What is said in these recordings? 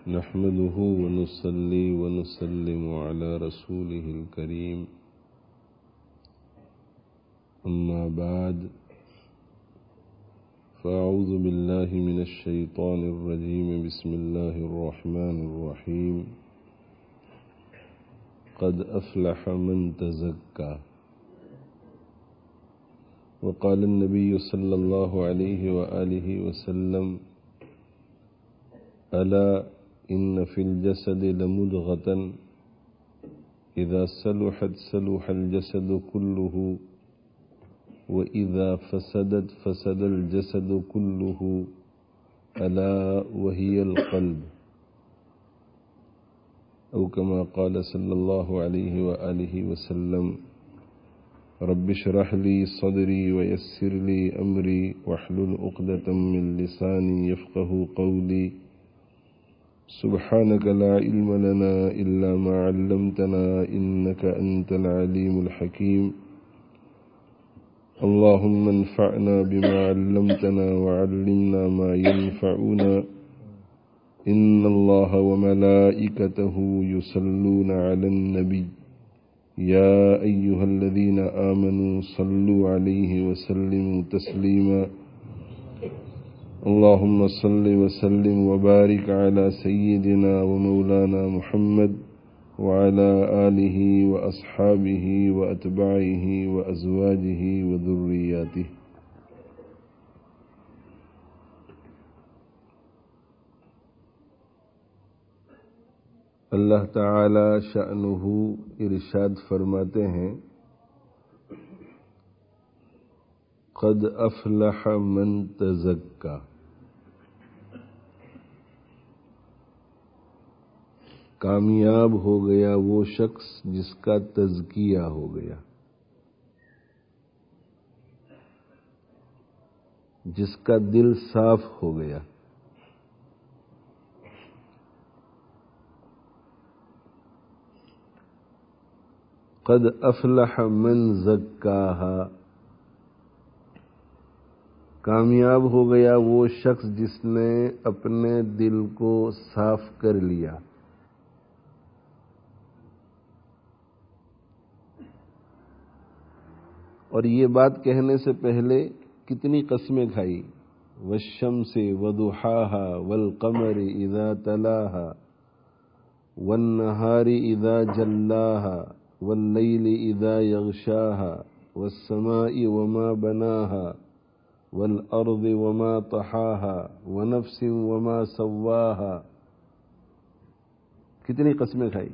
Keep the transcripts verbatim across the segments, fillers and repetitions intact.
نحمده ونصلي ونسلم على رسوله الكريم أما بعد فأعوذ بالله من الشيطان الرجيم بسم الله الرحمن الرحيم قد أفلح من تزكى وقال النبي صلى الله عليه وآله وسلم ألا إن في الجسد لمضغة إذا صلحت صلح الجسد كله وإذا فسدت فسد الجسد كله ألا وهي القلب أو كما قال صلى الله عليه وآله وسلم رب اشرح لي صدري ويسر لي أمري واحلل عقدة من لساني يفقه قولي سبحانك لا علم لنا إلا ما علمتنا إنك أنت العليم الحكيم اللهم انفعنا بما علمتنا وعلمنا ما ينفعنا إن الله وملائكته يصلون على النبي يا أيها الذين آمنوا صلوا عليه وسلموا تسليما اللهم صل وسلم وبارك على سيدنا ومولانا محمد وعلى آله وأصحابه وأتباعه وأزواجه وذرياته. اللہ تعالی شأنہ ارشاد فرماتے ہیں قد افلح من تزکا، کامیاب ہو گیا وہ شخص جس کا تزکیہ ہو گیا، جس کا دل صاف ہو گیا۔ قد افلح من زکاہا، کامیاب ہو گیا وہ شخص جس نے اپنے دل کو صاف کر لیا۔ اور یہ بات کہنے سے پہلے کتنی قسمیں کھائی، والشمس وضحاها والقمر اذا تلاها والنہار اذا جلاها واللیل اذا یغشاها والسماء وما بناها والارض وما طحاها ونفس وما سواها، کتنی قسمیں کھائی۔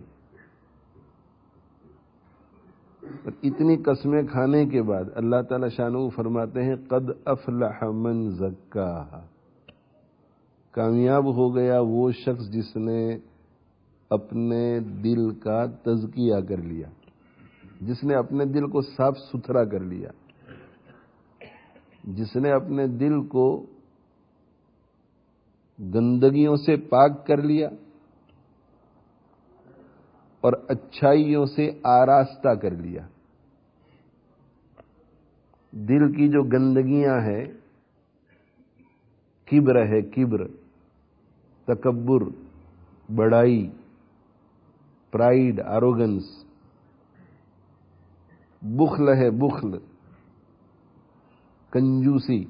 اور اتنی قسمیں کھانے کے بعد اللہ تعالی شانہ فرماتے ہیں قد افلح من زکاہا، کامیاب ہو گیا وہ شخص جس نے اپنے دل کا تزکیہ کر لیا، جس نے اپنے دل کو صاف ستھرا کر لیا، جس نے اپنے دل کو گندگیوں سے پاک کر لیا اور اچھائیوں سے آراستہ کر لیا۔ دل کی جو گندگیاں ہیں، کبر ہے، کبر، تکبر، بڑائی، پرائیڈ، آروگنس، بخل ہے، بخل، کنجوسی،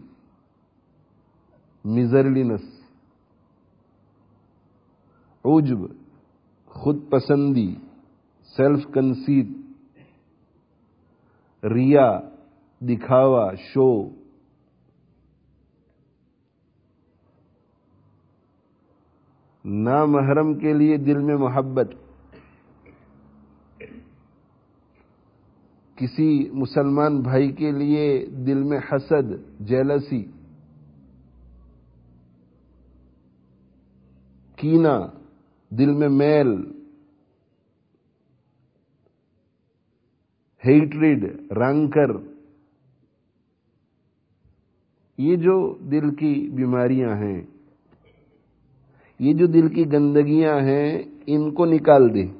میزرلینس، عجب، خود پسندی، سیلف کنسیت، ریا، دکھاوا، شو، نامحرم کے لیے دل میں محبت، کسی مسلمان بھائی کے لیے دل میں حسد، جیلسی، کینہ، دل میں میل، ہیٹریڈ، رینکر، یہ جو دل کی بیماریاں ہیں، یہ جو دل کی گندگیاں ہیں، ان کو نکال دے،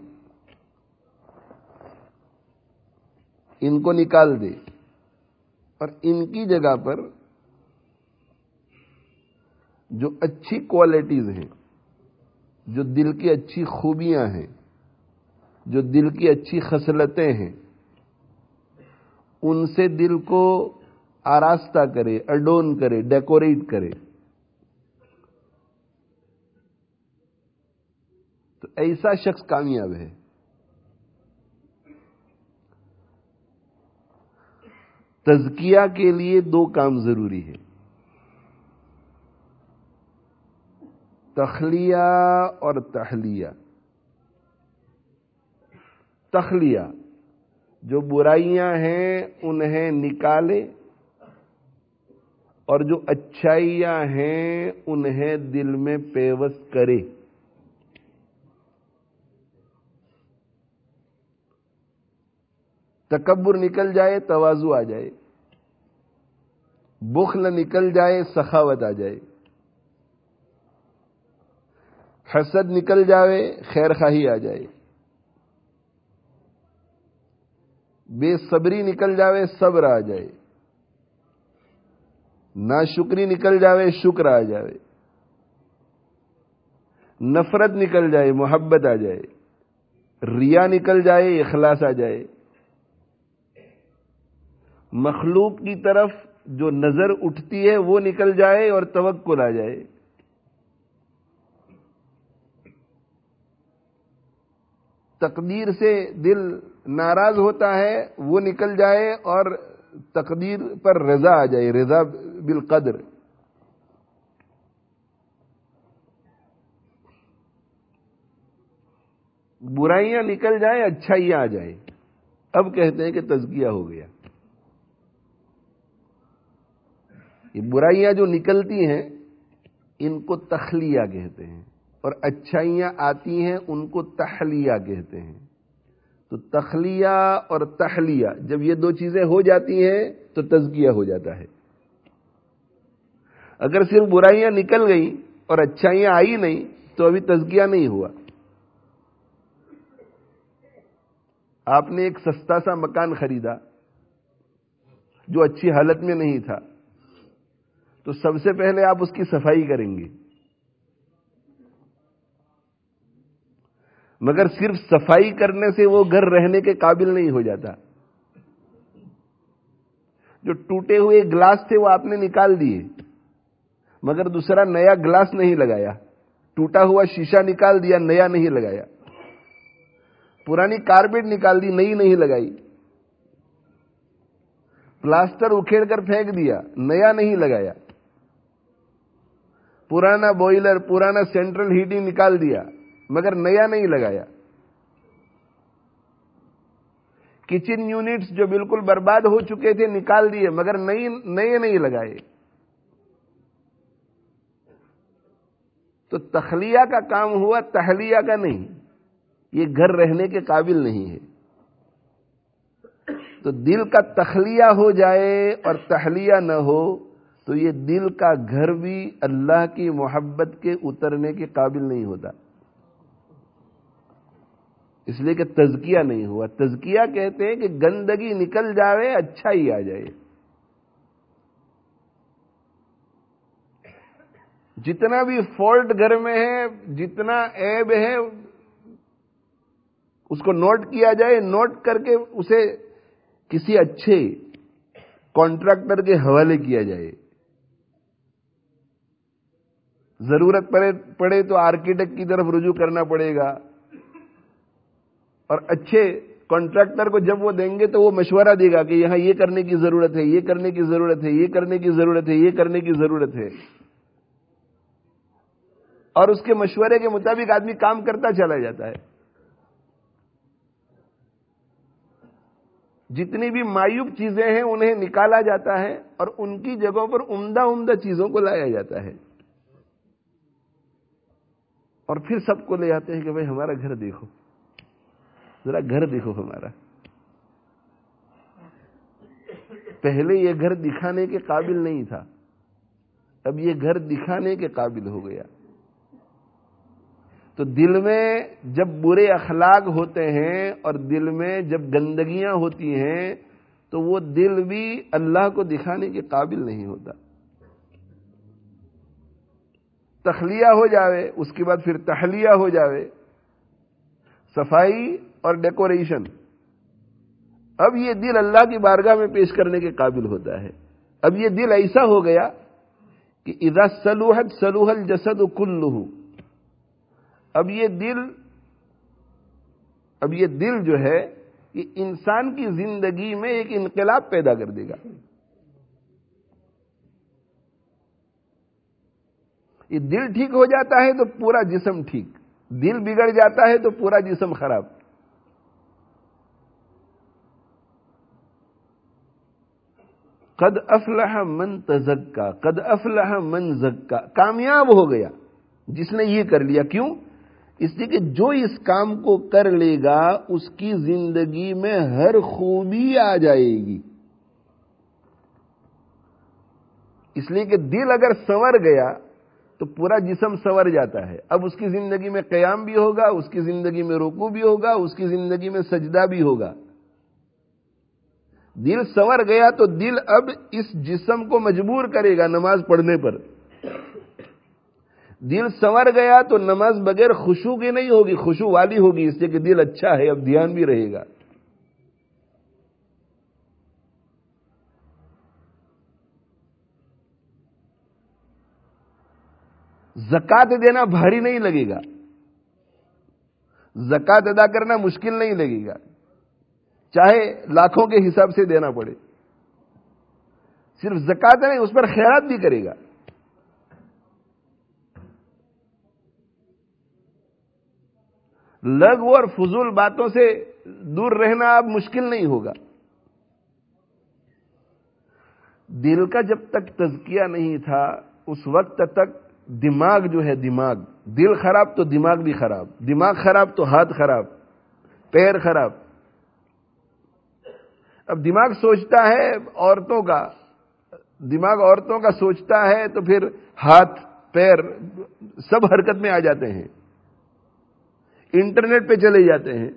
ان کو نکال دے اور ان کی جگہ پر جو اچھی کوالٹیز ہیں، جو دل کی اچھی خوبیاں ہیں، جو دل کی اچھی خصلتیں ہیں، ان سے دل کو آراستہ کرے، اڈون کرے، ڈیکوریٹ کرے، تو ایسا شخص کامیاب ہے۔ تزکیہ کے لیے دو کام ضروری ہے، تخلیہ اور تحلیہ۔ تخلیہ، جو برائیاں ہیں انہیں نکالے، اور جو اچھائیاں ہیں انہیں دل میں پیوست کرے۔ تکبر نکل جائے، تواضع آ جائے، بخل نکل جائے، سخاوت آ جائے، حسد نکل جائے، خیر خواہی آ جائے، بے صبری نکل جائے، صبر آ جائے، ناشکری نکل جائے، شکر آ جائے، نفرت نکل جائے، محبت آ جائے، ریا نکل جائے، اخلاص آ جائے، مخلوق کی طرف جو نظر اٹھتی ہے وہ نکل جائے اور توکل آ جائے۔ تقدیر سے دل ناراض ہوتا ہے وہ نکل جائے اور تقدیر پر رضا آ جائے، رضا بالقدر۔ برائیاں نکل جائیں، اچھائیاں آ جائیں، اب کہتے ہیں کہ تزکیہ ہو گیا۔ یہ برائیاں جو نکلتی ہیں ان کو تخلیہ کہتے ہیں، اور اچھائیاں آتی ہیں ان کو تحلیہ کہتے ہیں۔ تو تخلیہ اور تحلیہ جب یہ دو چیزیں ہو جاتی ہیں تو تزکیہ ہو جاتا ہے۔ اگر صرف برائیاں نکل گئیں اور اچھائیاں آئی نہیں تو ابھی تزکیہ نہیں ہوا۔ آپ نے ایک سستا سا مکان خریدا جو اچھی حالت میں نہیں تھا، تو سب سے پہلے آپ اس کی صفائی کریں گے، مگر صرف صفائی کرنے سے وہ گھر رہنے کے قابل نہیں ہو جاتا۔ جو ٹوٹے ہوئے گلاس تھے وہ آپ نے نکال دیے، مگر دوسرا نیا گلاس نہیں لگایا، ٹوٹا ہوا شیشہ نکال دیا، نیا نہیں لگایا، پرانی کارپیٹ نکال دی، نئی نہیں لگائی، پلاسٹر اکھیڑ کر پھینک دیا، نیا نہیں لگایا، پرانا بوائلر، پرانا سینٹرل ہیٹنگ نکال دیا مگر نیا نہیں لگایا، کچن یونٹس جو بالکل برباد ہو چکے تھے نکال دیے مگر نئی نئے نہیں لگائے۔ تو تخلیہ کا کام ہوا، تحلیہ کا نہیں۔ یہ گھر رہنے کے قابل نہیں ہے۔ تو دل کا تخلیہ ہو جائے اور تحلیہ نہ ہو تو یہ دل کا گھر بھی اللہ کی محبت کے اترنے کے قابل نہیں ہوتا، اس لیے کہ تزکیہ نہیں ہوا۔ تزکیہ کہتے ہیں کہ گندگی نکل جائے، اچھائی آ جائے۔ جتنا بھی فالٹ گھر میں ہے، جتنا عیب ہے، اس کو نوٹ کیا جائے، نوٹ کر کے اسے کسی اچھے کانٹریکٹر کے حوالے کیا جائے۔ ضرورت پڑے پڑے تو آرکیٹیکٹ کی طرف رجوع کرنا پڑے گا، اور اچھے کانٹریکٹر کو جب وہ دیں گے تو وہ مشورہ دے گا کہ یہاں یہ کرنے کی ضرورت ہے، یہ کرنے کی ضرورت ہے، یہ کرنے کی ضرورت ہے، یہ کرنے کی ضرورت ہے، اور اس کے مشورے کے مطابق آدمی کام کرتا چلا جاتا ہے۔ جتنی بھی معیوب چیزیں ہیں انہیں نکالا جاتا ہے اور ان کی جگہوں پر عمدہ عمدہ چیزوں کو لایا جاتا ہے، اور پھر سب کو لے آتے ہیں کہ بھائی ہمارا گھر دیکھو، ذرا گھر دیکھو ہمارا۔ پہلے یہ گھر دکھانے کے قابل نہیں تھا، اب یہ گھر دکھانے کے قابل ہو گیا۔ تو دل میں جب برے اخلاق ہوتے ہیں اور دل میں جب گندگیاں ہوتی ہیں تو وہ دل بھی اللہ کو دکھانے کے قابل نہیں ہوتا۔ تخلیہ ہو جاوے، اس کے بعد پھر تحلیہ ہو جاوے، صفائی اور ڈیکوریشن، اب یہ دل اللہ کی بارگاہ میں پیش کرنے کے قابل ہوتا ہے۔ اب یہ دل ایسا ہو گیا کہ اذا صلحت صلح الجسد کلہ، اب یہ دل اب یہ دل جو ہے یہ انسان کی زندگی میں ایک انقلاب پیدا کر دے گا۔ یہ دل ٹھیک ہو جاتا ہے تو پورا جسم ٹھیک، دل بگڑ جاتا ہے تو پورا جسم خراب۔ قد افلح من تزکا، قد افلح من زکا، کامیاب ہو گیا جس نے یہ کر لیا۔ کیوں؟ اس لیے کہ جو اس کام کو کر لے گا اس کی زندگی میں ہر خوبی آ جائے گی۔ اس لیے کہ دل اگر سنور گیا تو پورا جسم سنور جاتا ہے۔ اب اس کی زندگی میں قیام بھی ہوگا، اس کی زندگی میں رکوع بھی ہوگا، اس کی زندگی میں سجدہ بھی ہوگا۔ دل سنور گیا تو دل اب اس جسم کو مجبور کرے گا نماز پڑھنے پر۔ دل سنور گیا تو نماز بغیر خشوع کی نہیں ہوگی، خشوع والی ہوگی، اس لیے کہ دل اچھا ہے، اب دھیان بھی رہے گا۔ زکات دینا بھاری نہیں لگے گا، زکات ادا کرنا مشکل نہیں لگے گا، چاہے لاکھوں کے حساب سے دینا پڑے۔ صرف زکات نہیں، اس پر خیرات بھی کرے گا۔ لغو اور فضول باتوں سے دور رہنا اب مشکل نہیں ہوگا۔ دل کا جب تک تزکیہ نہیں تھا اس وقت تک دماغ جو ہے، دماغ، دل خراب تو دماغ بھی خراب، دماغ خراب تو ہاتھ خراب، پیر خراب۔ اب دماغ سوچتا ہے عورتوں کا، دماغ عورتوں کا سوچتا ہے تو پھر ہاتھ پیر سب حرکت میں آ جاتے ہیں، انٹرنیٹ پہ چلے جاتے ہیں،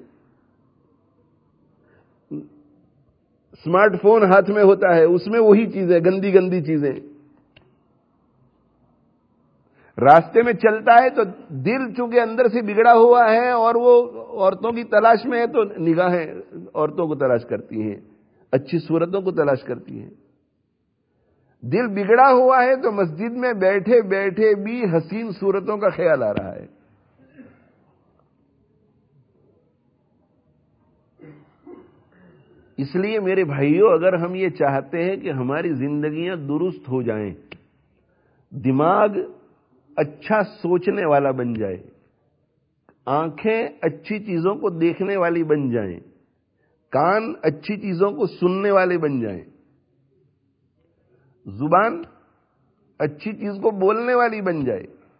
اسمارٹ فون ہاتھ میں ہوتا ہے، اس میں وہی چیزیں، گندی گندی چیزیں۔ راستے میں چلتا ہے تو دل چونکہ اندر سے بگڑا ہوا ہے اور وہ عورتوں کی تلاش میں ہے تو نگاہیں عورتوں کو تلاش کرتی ہیں، اچھی صورتوں کو تلاش کرتی ہیں۔ دل بگڑا ہوا ہے تو مسجد میں بیٹھے بیٹھے بھی حسین صورتوں کا خیال آ رہا ہے۔ اس لیے میرے بھائیوں، اگر ہم یہ چاہتے ہیں کہ ہماری زندگیاں درست ہو جائیں، دماغ اچھا سوچنے والا بن جائے، آنکھیں اچھی چیزوں کو دیکھنے والی بن جائیں، کان اچھی چیزوں کو سننے والے بن جائیں، زبان اچھی چیز کو بولنے والی بن جائے،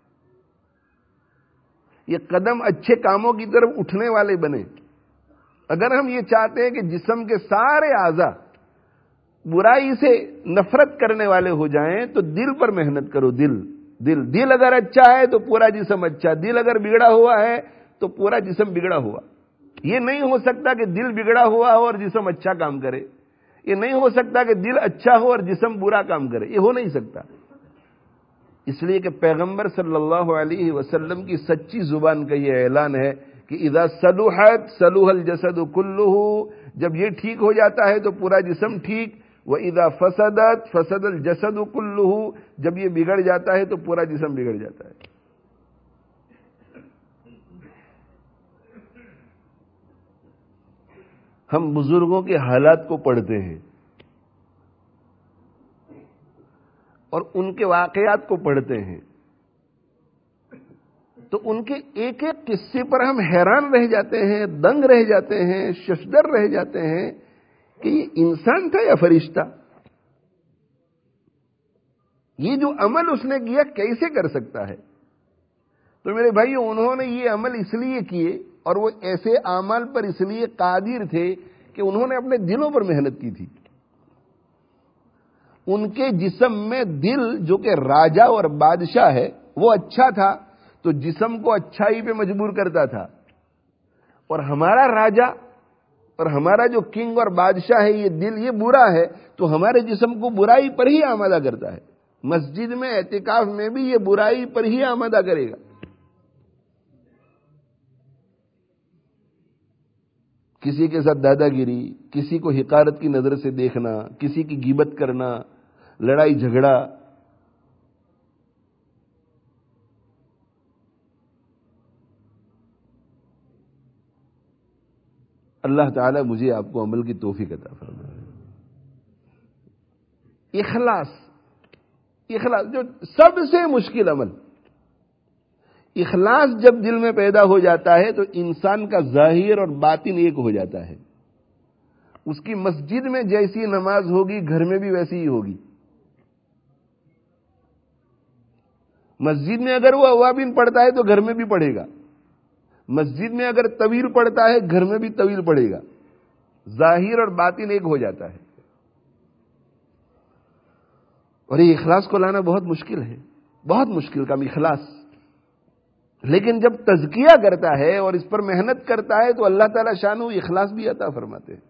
یہ قدم اچھے کاموں کی طرف اٹھنے والے بنے۔ اگر ہم یہ چاہتے ہیں کہ جسم کے سارے اعضاء برائی سے نفرت کرنے والے ہو جائیں تو دل پر محنت کرو۔ دل دل دل اگر اچھا ہے تو پورا جسم اچھا، دل اگر بگڑا ہوا ہے تو پورا جسم بگڑا ہوا۔ یہ نہیں ہو سکتا کہ دل بگڑا ہوا ہو اور جسم اچھا کام کرے، یہ نہیں ہو سکتا کہ دل اچھا ہو اور جسم برا کام کرے، یہ ہو نہیں سکتا۔ اس لیے کہ پیغمبر صلی اللہ علیہ وسلم کی سچی زبان کا یہ اعلان ہے کہ اذا صلحت صلح الجسد کلہ، جب یہ ٹھیک ہو جاتا ہے تو پورا جسم ٹھیک، وَإِذَا فَسَدَتْ فَسَدَ الْجَسَدُ كُلُّهُ، جب یہ بگڑ جاتا ہے تو پورا جسم بگڑ جاتا ہے۔ ہم بزرگوں کے حالات کو پڑھتے ہیں اور ان کے واقعات کو پڑھتے ہیں تو ان کے ایک ایک قصے پر ہم حیران رہ جاتے ہیں، دنگ رہ جاتے ہیں، ششدر رہ جاتے ہیں کہ یہ انسان تھا یا فرشتہ؟ یہ جو عمل اس نے کیا کیسے کر سکتا ہے؟ تو میرے بھائیو، انہوں نے یہ عمل اس لیے کیے اور وہ ایسے اعمال پر اس لیے قادر تھے کہ انہوں نے اپنے دلوں پر محنت کی تھی۔ ان کے جسم میں دل جو کہ راجا اور بادشاہ ہے وہ اچھا تھا تو جسم کو اچھائی پہ مجبور کرتا تھا، اور ہمارا راجا اور ہمارا جو کنگ اور بادشاہ ہے یہ دل، یہ برا ہے تو ہمارے جسم کو برائی پر ہی آمادہ کرتا ہے، مسجد میں اعتکاف میں بھی یہ برائی پر ہی آمادہ کرے گا. کسی کے ساتھ دادا گیری، کسی کو حقارت کی نظر سے دیکھنا، کسی کی غیبت کرنا، لڑائی جھگڑا. اللہ تعالیٰ مجھے آپ کو عمل کی توفیق عطا فرمائے. اخلاص، اخلاص جو سب سے مشکل عمل. اخلاص جب دل میں پیدا ہو جاتا ہے تو انسان کا ظاہر اور باطن ایک ہو جاتا ہے. اس کی مسجد میں جیسی نماز ہوگی گھر میں بھی ویسی ہی ہوگی. مسجد میں اگر وہ اوابین پڑھتا ہے تو گھر میں بھی پڑھے گا. مسجد میں اگر طویل پڑھتا ہے گھر میں بھی طویل پڑھے گا. ظاہر اور باطن ایک ہو جاتا ہے. اور یہ اخلاص کو لانا بہت مشکل ہے، بہت مشکل کام اخلاص. لیکن جب تزکیہ کرتا ہے اور اس پر محنت کرتا ہے تو اللہ تعالیٰ شانہ اخلاص بھی عطا فرماتے ہیں.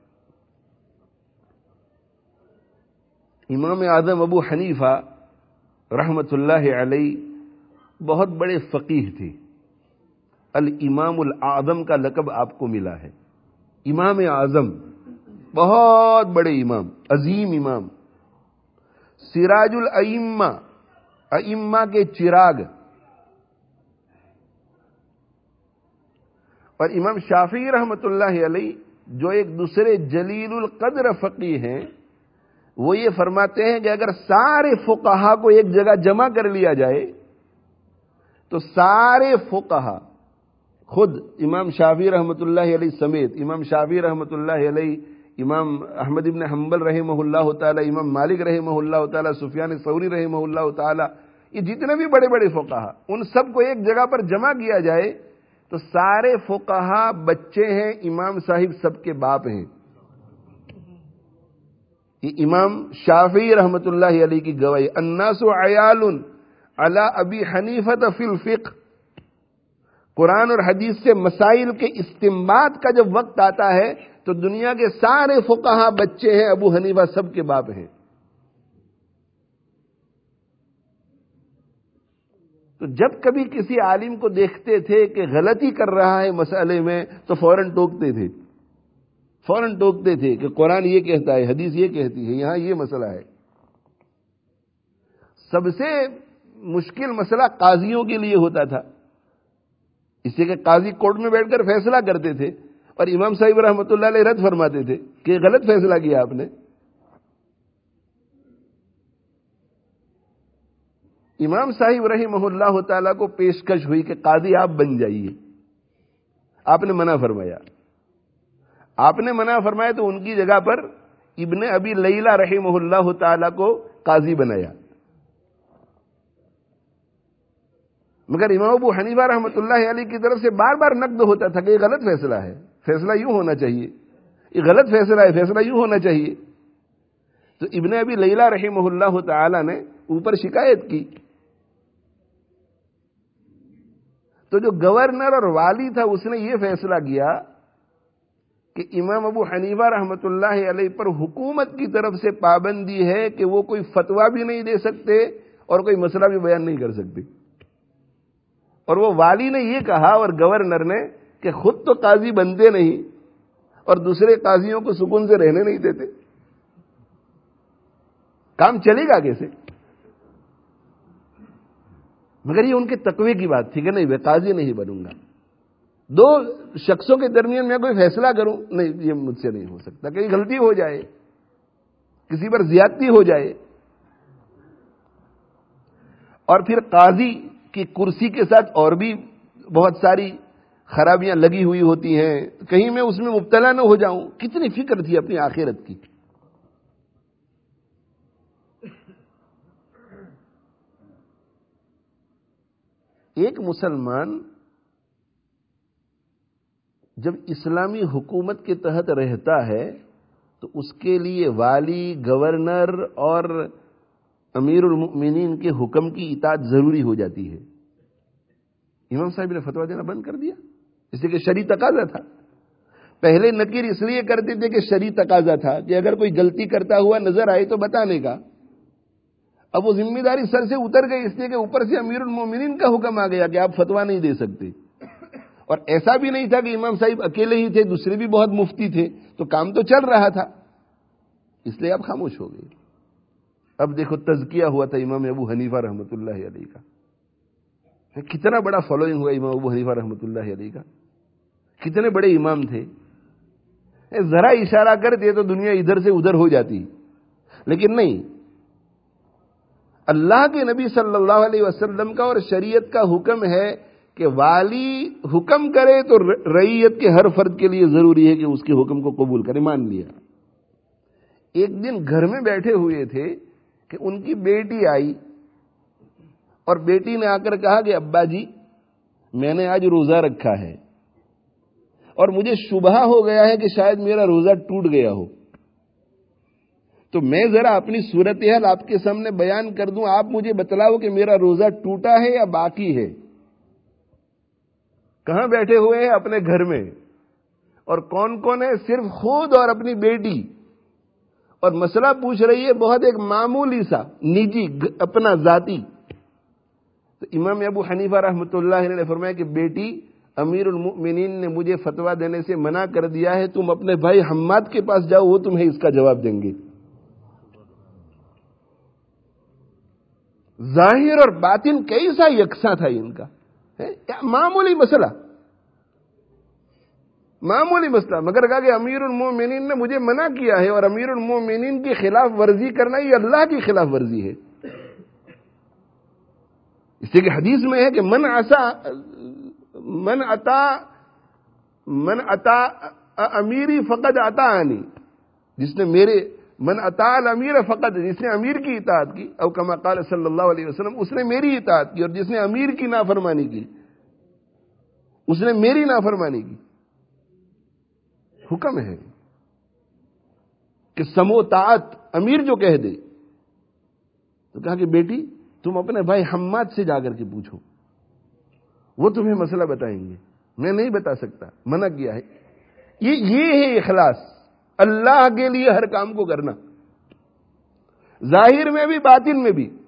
امام اعظم ابو حنیفہ رحمۃ اللہ علیہ بہت بڑے فقیہ تھے. الامام الاعظم کا لقب آپ کو ملا ہے. امام اعظم، بہت بڑے امام، عظیم امام، سراج الائمہ، ائمہ کے چراغ. اور امام شافعی رحمۃ اللہ علیہ جو ایک دوسرے جلیل القدر فقیہ ہیں، وہ یہ فرماتے ہیں کہ اگر سارے فقہا کو ایک جگہ جمع کر لیا جائے تو سارے فقہا، خود امام شافعی رحمۃ اللہ علیہ سمیت امام شافعی رحمۃ اللہ علیہ، امام احمد ابن حنبل رحمہ اللہ تعالی، امام مالک رحمہ اللہ تعالی، سفیان ثوری رحمہ اللہ تعالی، یہ جتنے بھی بڑے بڑے فقہا، ان سب کو ایک جگہ پر جمع کیا جائے تو سارے فقہا بچے ہیں، امام صاحب سب کے باپ ہیں. یہ امام شافعی رحمۃ اللہ علیہ کی گواہی. الناس عیال علی ابی حنیفہ فی الفقہ. قرآن اور حدیث سے مسائل کے استنباط کا جب وقت آتا ہے تو دنیا کے سارے فقہا بچے ہیں، ابو حنیفہ سب کے باپ ہیں. تو جب کبھی کسی عالم کو دیکھتے تھے کہ غلطی کر رہا ہے مسئلے میں تو فوراً ٹوکتے تھے، فوراً ٹوکتے تھے کہ قرآن یہ کہتا ہے، حدیث یہ کہتی ہے، یہاں یہ مسئلہ ہے. سب سے مشکل مسئلہ قاضیوں کے لیے ہوتا تھا، اس لیے کہ قاضی کورٹ میں بیٹھ کر فیصلہ کرتے تھے اور امام صاحب رحمۃ اللہ علیہ رد فرماتے تھے کہ غلط فیصلہ کیا آپ نے. امام صاحب رحمہ اللہ تعالیٰ کو پیشکش ہوئی کہ قاضی آپ بن جائیے. آپ نے منع فرمایا. آپ نے منع فرمایا تو ان کی جگہ پر ابن ابی لیلہ رحمہ اللہ تعالیٰ کو قاضی بنایا. مگر امام ابو حنیفہ رحمۃ اللہ علیہ کی طرف سے بار بار نقد ہوتا تھا کہ یہ غلط فیصلہ ہے، فیصلہ یوں ہونا چاہیے، یہ غلط فیصلہ ہے، فیصلہ یوں ہونا چاہیے. تو ابن ابی لیلہ رحمہ اللہ تعالیٰ نے اوپر شکایت کی. تو جو گورنر اور والی تھا اس نے یہ فیصلہ کیا کہ امام ابو حنیفہ رحمۃ اللہ علیہ پر حکومت کی طرف سے پابندی ہے کہ وہ کوئی فتویٰ بھی نہیں دے سکتے اور کوئی مسئلہ بھی بیان نہیں کر سکتے. اور وہ والی نے یہ کہا اور گورنر نے کہ خود تو قاضی بنتے نہیں اور دوسرے قاضیوں کو سکون سے رہنے نہیں دیتے، کام چلے گا کیسے؟ مگر یہ ان کے تقوی کی بات تھی کہ نہیں میں قاضی نہیں بنوں گا. دو شخصوں کے درمیان میں کوئی فیصلہ کروں، نہیں یہ مجھ سے نہیں ہو سکتا، کہیں غلطی ہو جائے، کسی پر زیادتی ہو جائے. اور پھر قاضی کی کرسی کے ساتھ اور بھی بہت ساری خرابیاں لگی ہوئی ہوتی ہیں، کہیں میں اس میں مبتلا نہ ہو جاؤں. کتنی فکر تھی اپنی آخرت کی. ایک مسلمان جب اسلامی حکومت کے تحت رہتا ہے تو اس کے لیے والی، گورنر اور امیر المؤمنین کے حکم کی اطاعت ضروری ہو جاتی ہے. امام صاحب نے فتویٰ دینا بند کر دیا، اس لیے کہ شرعی تقاضا تھا. پہلے نکیر اس لیے کرتے تھے کہ شرعی تقاضا تھا کہ اگر کوئی غلطی کرتا ہوا نظر آئے تو بتانے کا. اب وہ ذمہ داری سر سے اتر گئی، اس لیے کہ اوپر سے امیر المومنین کا حکم آ گیا کہ آپ فتویٰ نہیں دے سکتے. اور ایسا بھی نہیں تھا کہ امام صاحب اکیلے ہی تھے، دوسرے بھی بہت مفتی تھے، تو کام تو چل رہا تھا، اس لیے آپ خاموش ہو گئے. اب دیکھو تزکیہ ہوا تھا امام ابو حنیفہ رحمۃ اللہ علیہ کا، کتنا بڑا فالوئنگ ہوا امام ابو حنیفہ رحمۃ اللہ علیہ کا، کتنے بڑے امام تھے. ذرا اشارہ کرتے تو دنیا ادھر سے ادھر ہو جاتی، لیکن نہیں، اللہ کے نبی صلی اللہ علیہ وسلم کا اور شریعت کا حکم ہے کہ والی حکم کرے تو رعیت کے ہر فرد کے لیے ضروری ہے کہ اس کے حکم کو قبول کرے، مان لیا. ایک دن گھر میں بیٹھے ہوئے تھے کہ ان کی بیٹی آئی اور بیٹی نے آ کر کہا کہ ابا جی میں نے آج روزہ رکھا ہے اور مجھے شبہ ہو گیا ہے کہ شاید میرا روزہ ٹوٹ گیا ہو، تو میں ذرا اپنی صورتحال آپ کے سامنے بیان کر دوں، آپ مجھے بتلاؤ کہ میرا روزہ ٹوٹا ہے یا باقی ہے. کہاں بیٹھے ہوئے ہیں؟ اپنے گھر میں. اور کون کون ہے؟ صرف خود اور اپنی بیٹی. اور مسئلہ پوچھ رہی ہے بہت ایک معمولی سا، نجی، اپنا ذاتی. تو امام ابو حنیفہ رحمۃ اللہ علیہ نے فرمایا کہ بیٹی، امیر المؤمنین نے مجھے فتویٰ دینے سے منع کر دیا ہے، تم اپنے بھائی حماد کے پاس جاؤ، وہ تمہیں اس کا جواب دیں گے. ظاہر اور باطن کیسا یکساں تھا ان کا. معمولی مسئلہ، معمولی مسئلہ، مگر کہا کہ امیر المومنین نے مجھے منع کیا ہے، اور امیر المومنین کی خلاف ورزی کرنا یہ اللہ کی خلاف ورزی ہے. اس لیے کہ حدیث میں ہے کہ من عصا من عطا من عطا امیری فقد عطانی، جس نے میرے من عطا الامیر فقد، جس نے امیر کی اطاعت کی، او کما قال صلی اللہ علیہ وسلم، اس نے میری اطاعت کی، اور جس نے امیر کی نافرمانی کی اس نے میری نافرمانی کی. حکم ہے کہ سمو طاعت، امیر جو کہہ دے. تو کہا کہ بیٹی تم اپنے بھائی حماد سے جا کر کے پوچھو، وہ تمہیں مسئلہ بتائیں گے، میں نہیں بتا سکتا، منع کیا ہے. یہ یہ ہے اخلاص، اللہ کے لیے ہر کام کو کرنا، ظاہر میں بھی باطن میں بھی.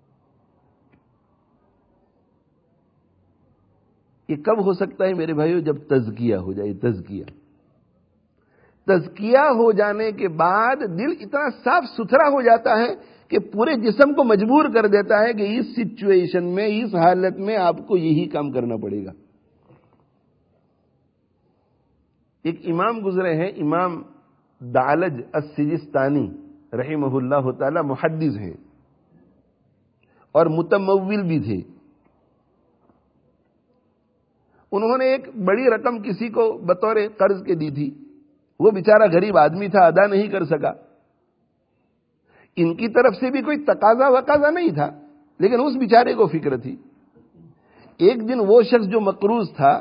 یہ کب ہو سکتا ہے میرے بھائیو؟ جب تزکیہ ہو جائے. تزکیہ تزکیہ ہو جانے کے بعد دل اتنا صاف ستھرا ہو جاتا ہے کہ پورے جسم کو مجبور کر دیتا ہے کہ اس سچویشن میں، اس حالت میں آپ کو یہی کام کرنا پڑے گا. ایک امام گزرے ہیں، امام دعلج السجستانی رحمہ اللہ تعالی، محدث ہیں اور متمول بھی تھے. انہوں نے ایک بڑی رقم کسی کو بطور قرض کے دی تھی، وہ بیچارہ غریب آدمی تھا، ادا نہیں کر سکا. ان کی طرف سے بھی کوئی تقاضا وقاضا نہیں تھا، لیکن اس بیچارے کو فکر تھی. ایک دن وہ شخص جو مقروض تھا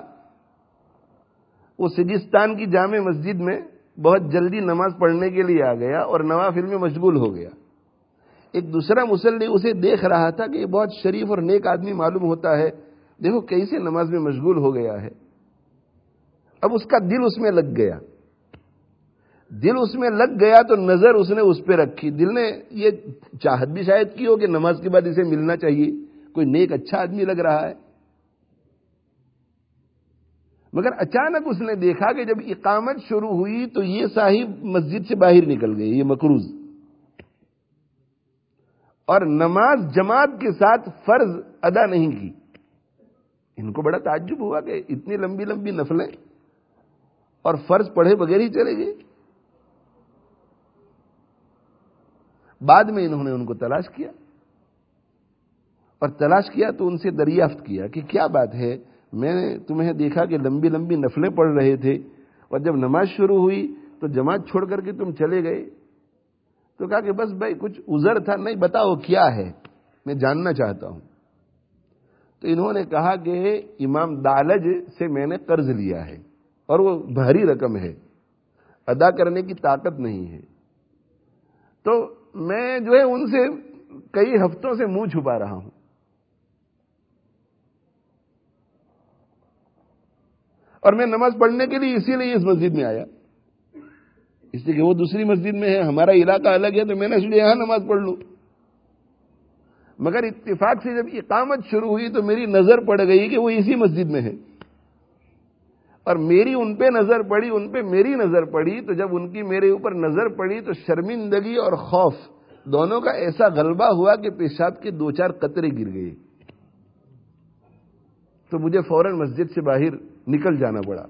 وہ سجستان کی جامع مسجد میں بہت جلدی نماز پڑھنے کے لیے آ گیا اور نوافل میں مشغول ہو گیا. ایک دوسرا مصلی اسے دیکھ رہا تھا کہ یہ بہت شریف اور نیک آدمی معلوم ہوتا ہے، دیکھو کیسے نماز میں مشغول ہو گیا ہے. اب اس کا دل اس میں لگ گیا. دل اس میں لگ گیا تو نظر اس نے اس پہ رکھی. دل نے یہ چاہت بھی شاید کی ہو کہ نماز کے بعد اسے ملنا چاہیے، کوئی نیک اچھا آدمی لگ رہا ہے. مگر اچانک اس نے دیکھا کہ جب اقامت شروع ہوئی تو یہ صاحب مسجد سے باہر نکل گئے، یہ مقروض، اور نماز جماعت کے ساتھ فرض ادا نہیں کی. ان کو بڑا تعجب ہوا کہ اتنی لمبی لمبی نفلیں اور فرض پڑھے بغیر ہی چلے گئے. بعد میں انہوں نے ان کو تلاش کیا، اور تلاش کیا تو ان سے دریافت کیا کہ کیا بات ہے، میں نے تمہیں دیکھا کہ لمبی لمبی نفلیں پڑھ رہے تھے، اور جب نماز شروع ہوئی تو جماعت چھوڑ کر کے تم چلے گئے. تو کہا کہ بس بھائی کچھ عذر تھا. نہیں بتاؤ کیا ہے، میں جاننا چاہتا ہوں. تو انہوں نے کہا کہ امام دعلج سے میں نے قرض لیا ہے اور وہ بھاری رقم ہے، ادا کرنے کی طاقت نہیں ہے، تو میں جو ہے ان سے کئی ہفتوں سے منہ چھپا رہا ہوں، اور میں نماز پڑھنے کے لیے اسی لیے اس مسجد میں آیا، اس لیے کہ وہ دوسری مسجد میں ہے، ہمارا علاقہ الگ ہے، تو میں نے اس لیے یہاں نماز پڑھ لوں. مگر اتفاق سے جب اقامت شروع ہوئی تو میری نظر پڑ گئی کہ وہ اسی مسجد میں ہے، اور میری ان پہ نظر پڑی، ان پہ میری نظر پڑی، تو جب ان کی میرے اوپر نظر پڑی تو شرمندگی اور خوف دونوں کا ایسا غلبہ ہوا کہ پیشاب کے دو چار قطرے گر گئے، تو مجھے فوراً مسجد سے باہر نکل جانا پڑا۔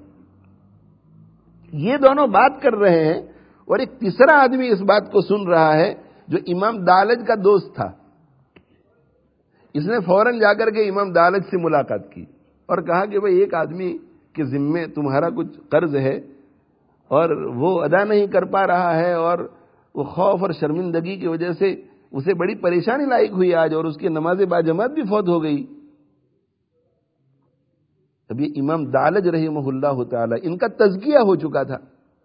یہ دونوں بات کر رہے ہیں اور ایک تیسرا آدمی اس بات کو سن رہا ہے جو امام دالج کا دوست تھا۔ اس نے فوراً جا کر کے امام دالج سے ملاقات کی اور کہا کہ بھئی ایک آدمی کے ذمے تمہارا کچھ قرض ہے اور وہ ادا نہیں کر پا رہا ہے، اور وہ خوف اور شرمندگی کی وجہ سے اسے بڑی پریشانی لاحق ہوئی آج، اور اس کی نماز باجماعت بھی فوت ہو گئی۔ اب یہ امام دالج رحمہ اللہ تعالی، ان کا تزکیہ ہو چکا تھا،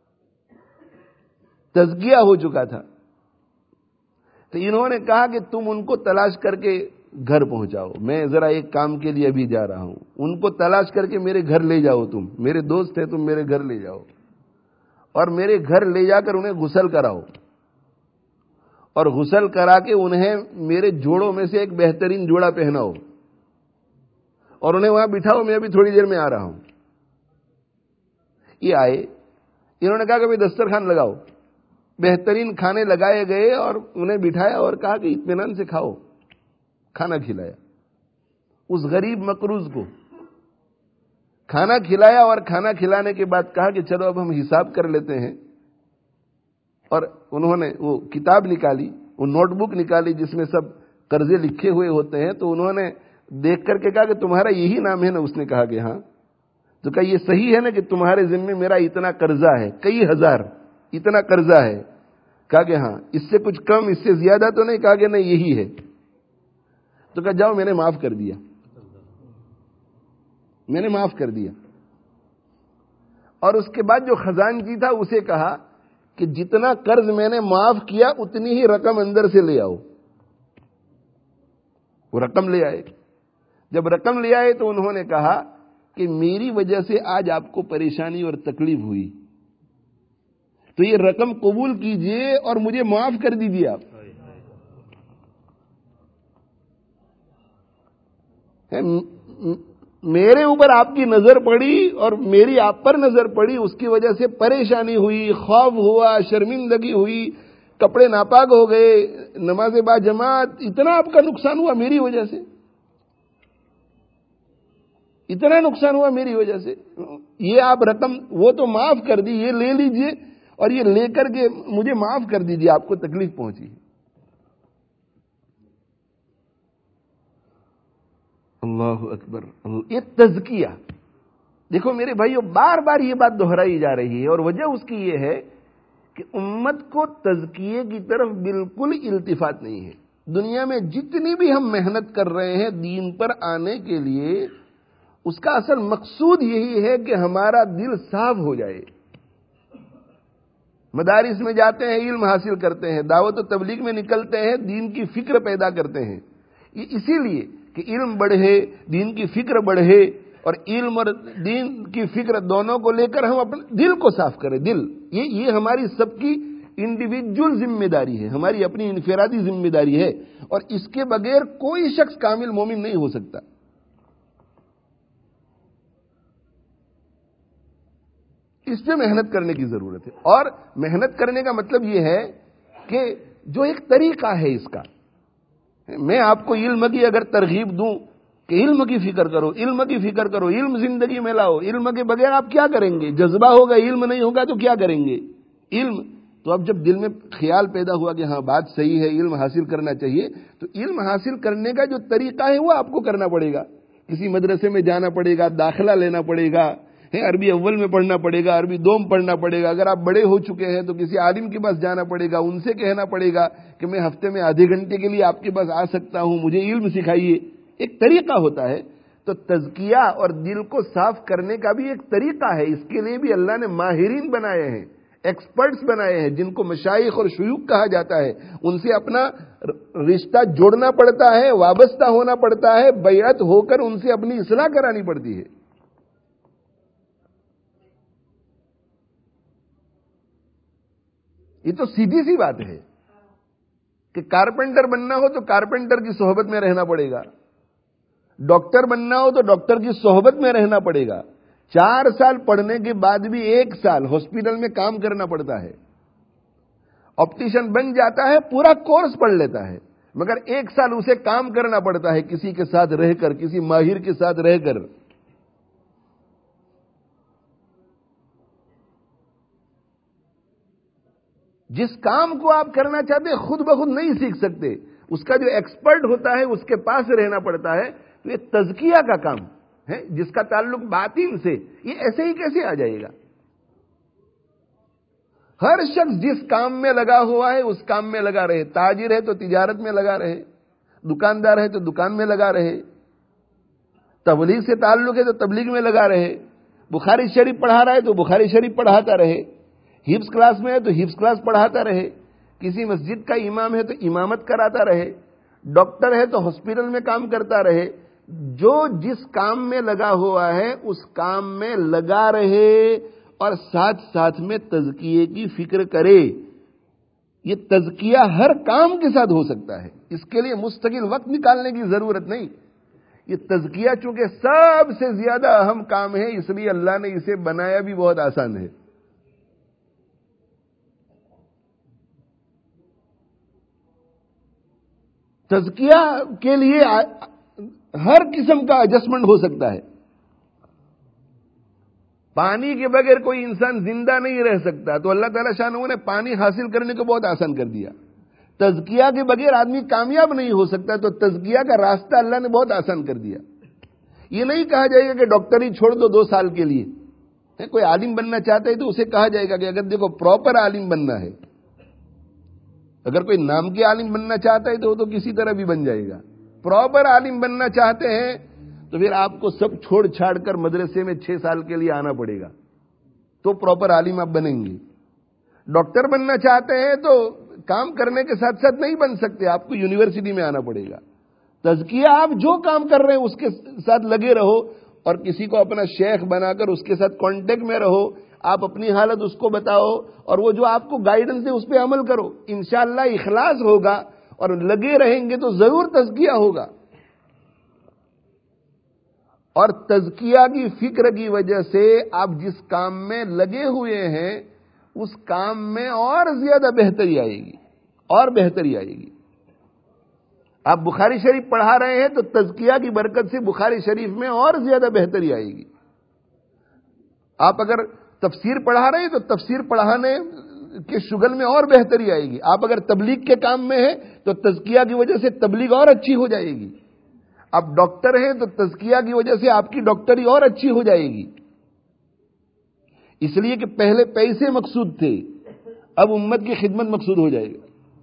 تزکیہ ہو چکا تھا، تو انہوں نے کہا کہ تم ان کو تلاش کر کے گھر پہنچاؤ، میں ذرا ایک کام کے لیے ابھی جا رہا ہوں، ان کو تلاش کر کے میرے گھر لے جاؤ، تم میرے دوست ہیں، تم میرے گھر لے جاؤ، اور میرے گھر لے جا کر انہیں غسل کراؤ، اور غسل کرا کے انہیں میرے جوڑوں میں سے ایک بہترین جوڑا پہناؤ، اور انہیں وہاں بٹھاؤ، میں ابھی تھوڑی دیر میں آ رہا ہوں۔ یہ آئے، انہوں نے کہا کہ بھئی دسترخوان لگاؤ، بہترین کھانے لگائے گئے اور انہیں بٹھایا اور کہا کہ اطمینان سے کھاؤ، کھانا کھلایا، اس غریب مقروض کو کھانا کھلایا، اور کھانا کھلانے کے بعد کہا کہ چلو اب ہم حساب کر لیتے ہیں، اور انہوں نے وہ کتاب نکالی، وہ نوٹ بک نکالی جس میں سب قرضے لکھے ہوئے ہوتے ہیں، تو انہوں نے دیکھ کر کے کہا کہ تمہارا یہی نام ہے نا؟ اس نے کہا کہ ہاں۔ تو کہا یہ صحیح ہے نا کہ تمہارے ذمے میرا اتنا قرضہ ہے، کئی ہزار اتنا قرضہ ہے؟ کہا کہ ہاں۔ اس سے کچھ کم، اس سے زیادہ تو نہیں؟ کہا کہ نہیں، یہی ہے۔ تو کہا جاؤ، میں نے معاف کر دیا، میں نے معاف کر دیا۔ اور اس کے بعد جو خزانچی تھا اسے کہا کہ جتنا قرض میں نے معاف کیا اتنی ہی رقم اندر سے لے آؤ۔ وہ رقم لے آئے۔ جب رقم لے آئے تو انہوں نے کہا کہ میری وجہ سے آج آپ کو پریشانی اور تکلیف ہوئی، تو یہ رقم قبول کیجئے اور مجھے معاف کر دیجئے آپ۔ میرے اوپر آپ کی نظر پڑی اور میری آپ پر نظر پڑی، اس کی وجہ سے پریشانی ہوئی، خوف ہوا، شرمندگی ہوئی، کپڑے ناپاک ہو گئے، نماز با جماعت، اتنا آپ کا نقصان ہوا میری وجہ سے، اتنا نقصان ہوا میری وجہ سے۔ یہ آپ رقم وہ تو معاف کر دی، یہ لے لیجئے اور یہ لے کر کے مجھے معاف کر دیجئے، آپ کو تکلیف پہنچی۔ اللہ اکبر۔ یہ تزکیہ، دیکھو میرے بھائیو، بار بار یہ بات دہرائی جا رہی ہے، اور وجہ اس کی یہ ہے کہ امت کو تزکیے کی طرف بالکل التفات نہیں ہے۔ دنیا میں جتنی بھی ہم محنت کر رہے ہیں دین پر آنے کے لیے، اس کا اصل مقصود یہی ہے کہ ہمارا دل صاف ہو جائے۔ مدارس میں جاتے ہیں، علم حاصل کرتے ہیں، دعوت و تبلیغ میں نکلتے ہیں، دین کی فکر پیدا کرتے ہیں، یہ اسی لیے کہ علم بڑھے، دین کی فکر بڑھے، اور علم اور دین کی فکر دونوں کو لے کر ہم اپنے دل کو صاف کریں۔ دل، یہ یہ ہماری سب کی انڈیویجول ذمہ داری ہے، ہماری اپنی انفرادی ذمہ داری ہے، اور اس کے بغیر کوئی شخص کامل مومن نہیں ہو سکتا۔ اس پہ محنت کرنے کی ضرورت ہے، اور محنت کرنے کا مطلب یہ ہے کہ جو ایک طریقہ ہے اس کا، میں آپ کو علم کی اگر ترغیب دوں کہ علم کی فکر کرو، علم کی فکر کرو، علم زندگی میں لاؤ، علم کے بغیر آپ کیا کریں گے؟ جذبہ ہوگا، علم نہیں ہوگا تو کیا کریں گے؟ علم تو اب جب دل میں خیال پیدا ہوا کہ ہاں بات صحیح ہے، علم حاصل کرنا چاہیے، تو علم حاصل کرنے کا جو طریقہ ہے وہ آپ کو کرنا پڑے گا۔ کسی مدرسے میں جانا پڑے گا، داخلہ لینا پڑے گا، عربی اول میں پڑھنا پڑے گا، عربی دوم پڑھنا پڑے گا، اگر آپ بڑے ہو چکے ہیں تو کسی عالم کے پاس جانا پڑے گا، ان سے کہنا پڑے گا کہ میں ہفتے میں آدھے گھنٹے کے لیے آپ کے پاس آ سکتا ہوں، مجھے علم سکھائیے۔ ایک طریقہ ہوتا ہے۔ تو تزکیہ اور دل کو صاف کرنے کا بھی ایک طریقہ ہے، اس کے لیے بھی اللہ نے ماہرین بنائے ہیں، ایکسپرٹس بنائے ہیں، جن کو مشائخ اور شیوخ کہا جاتا ہے، ان سے اپنا رشتہ جوڑنا پڑتا ہے، وابستہ ہونا پڑتا ہے، بیعت ہو کر ان سے اپنی اصلاح کرانی پڑتی ہے۔ یہ تو سیدھی سی بات ہے، کہ کارپینٹر بننا ہو تو کارپینٹر کی صحبت میں رہنا پڑے گا، ڈاکٹر بننا ہو تو ڈاکٹر کی صحبت میں رہنا پڑے گا. چار سال پڑھنے کے بعد بھی ایک سال ہاسپٹل میں کام کرنا پڑتا ہے. آپٹیشن بن جاتا ہے، پورا کورس پڑھ لیتا ہے، مگر ایک سال اسے کام کرنا پڑتا ہے کسی کے ساتھ رہ کر، کسی ماہر کے ساتھ رہ کر. جس کام کو آپ کرنا چاہتے خود بخود نہیں سیکھ سکتے، اس کا جو ایکسپرٹ ہوتا ہے اس کے پاس رہنا پڑتا ہے. تو یہ تزکیہ کا کام ہے جس کا تعلق باطن سے، یہ ایسے ہی کیسے آ جائے گا؟ ہر شخص جس کام میں لگا ہوا ہے اس کام میں لگا رہے. تاجر ہے تو تجارت میں لگا رہے، دکاندار ہے تو دکان میں لگا رہے، تبلیغ سے تعلق ہے تو تبلیغ میں لگا رہے، بخاری شریف پڑھا رہا ہے تو بخاری شریف پڑھاتا رہے، حفظ کلاس میں ہے تو حفظ کلاس پڑھاتا رہے، کسی مسجد کا امام ہے تو امامت کراتا رہے، ڈاکٹر ہے تو ہاسپٹل میں کام کرتا رہے. جو جس کام میں لگا ہوا ہے اس کام میں لگا رہے اور ساتھ ساتھ میں تزکیے کی فکر کرے. یہ تزکیہ ہر کام کے ساتھ ہو سکتا ہے، اس کے لیے مستقل وقت نکالنے کی ضرورت نہیں. یہ تزکیہ چونکہ سب سے زیادہ اہم کام ہے، اس لیے اللہ نے اسے بنایا بھی بہت آسان ہے. تزکیہ کے لیے ہر قسم کا ایڈجسٹمنٹ ہو سکتا ہے. پانی کے بغیر کوئی انسان زندہ نہیں رہ سکتا، تو اللہ تعالیٰ شانہ نے پانی حاصل کرنے کو بہت آسان کر دیا. تزکیہ کے بغیر آدمی کامیاب نہیں ہو سکتا، تو تزکیہ کا راستہ اللہ نے بہت آسان کر دیا. یہ نہیں کہا جائے گا کہ ڈاکٹری چھوڑ دو دو سال کے لیے. کوئی عالم بننا چاہتا ہے تو اسے کہا جائے گا کہ اگر دیکھو پراپر عالم بننا ہے، اگر کوئی نام کے عالم بننا چاہتا ہے تو وہ تو کسی طرح بھی بن جائے گا. پراپر عالم بننا چاہتے ہیں تو پھر آپ کو سب چھوڑ چھاڑ کر مدرسے میں چھ سال کے لیے آنا پڑے گا، تو پراپر عالم آپ بنیں گے. ڈاکٹر بننا چاہتے ہیں تو کام کرنے کے ساتھ ساتھ نہیں بن سکتے، آپ کو یونیورسٹی میں آنا پڑے گا. تزکیہ آپ جو کام کر رہے ہیں اس کے ساتھ لگے رہو، اور کسی کو اپنا شیخ بنا کر اس کے ساتھ کانٹیکٹ میں رہو. آپ اپنی حالت اس کو بتاؤ اور وہ جو آپ کو گائیڈنس دے اس پہ عمل کرو. انشاءاللہ اخلاص ہوگا اور لگے رہیں گے تو ضرور تزکیہ ہوگا. اور تزکیہ کی فکر کی وجہ سے آپ جس کام میں لگے ہوئے ہیں اس کام میں اور زیادہ بہتری آئے گی، اور بہتری آئے گی. آپ بخاری شریف پڑھا رہے ہیں تو تزکیہ کی برکت سے بخاری شریف میں اور زیادہ بہتری آئے گی. آپ اگر تفسیر پڑھا رہے ہیں تو تفسیر پڑھانے کے شغل میں اور بہتری آئے گی. آپ اگر تبلیغ کے کام میں ہیں تو تزکیہ کی وجہ سے تبلیغ اور اچھی ہو جائے گی. آپ ڈاکٹر ہیں تو تزکیہ کی وجہ سے آپ کی ڈاکٹری اور اچھی ہو جائے گی. اس لیے کہ پہلے پیسے مقصود تھے، اب امت کی خدمت مقصود ہو جائے گا.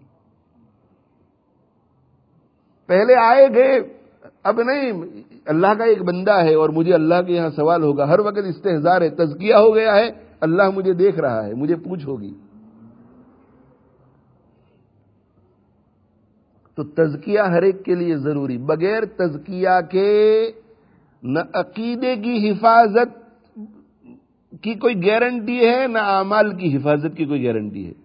پہلے آئے گئے، اب نہیں، اللہ کا ایک بندہ ہے اور مجھے اللہ کے یہاں سوال ہوگا. ہر وقت استحضار ہے، تزکیہ ہو گیا ہے، اللہ مجھے دیکھ رہا ہے، مجھے پوچھ ہوگی. تو تزکیہ ہر ایک کے لیے ضروری. بغیر تزکیہ کے نہ عقیدے کی حفاظت کی کوئی گارنٹی ہے، نہ اعمال کی حفاظت کی کوئی گارنٹی ہے.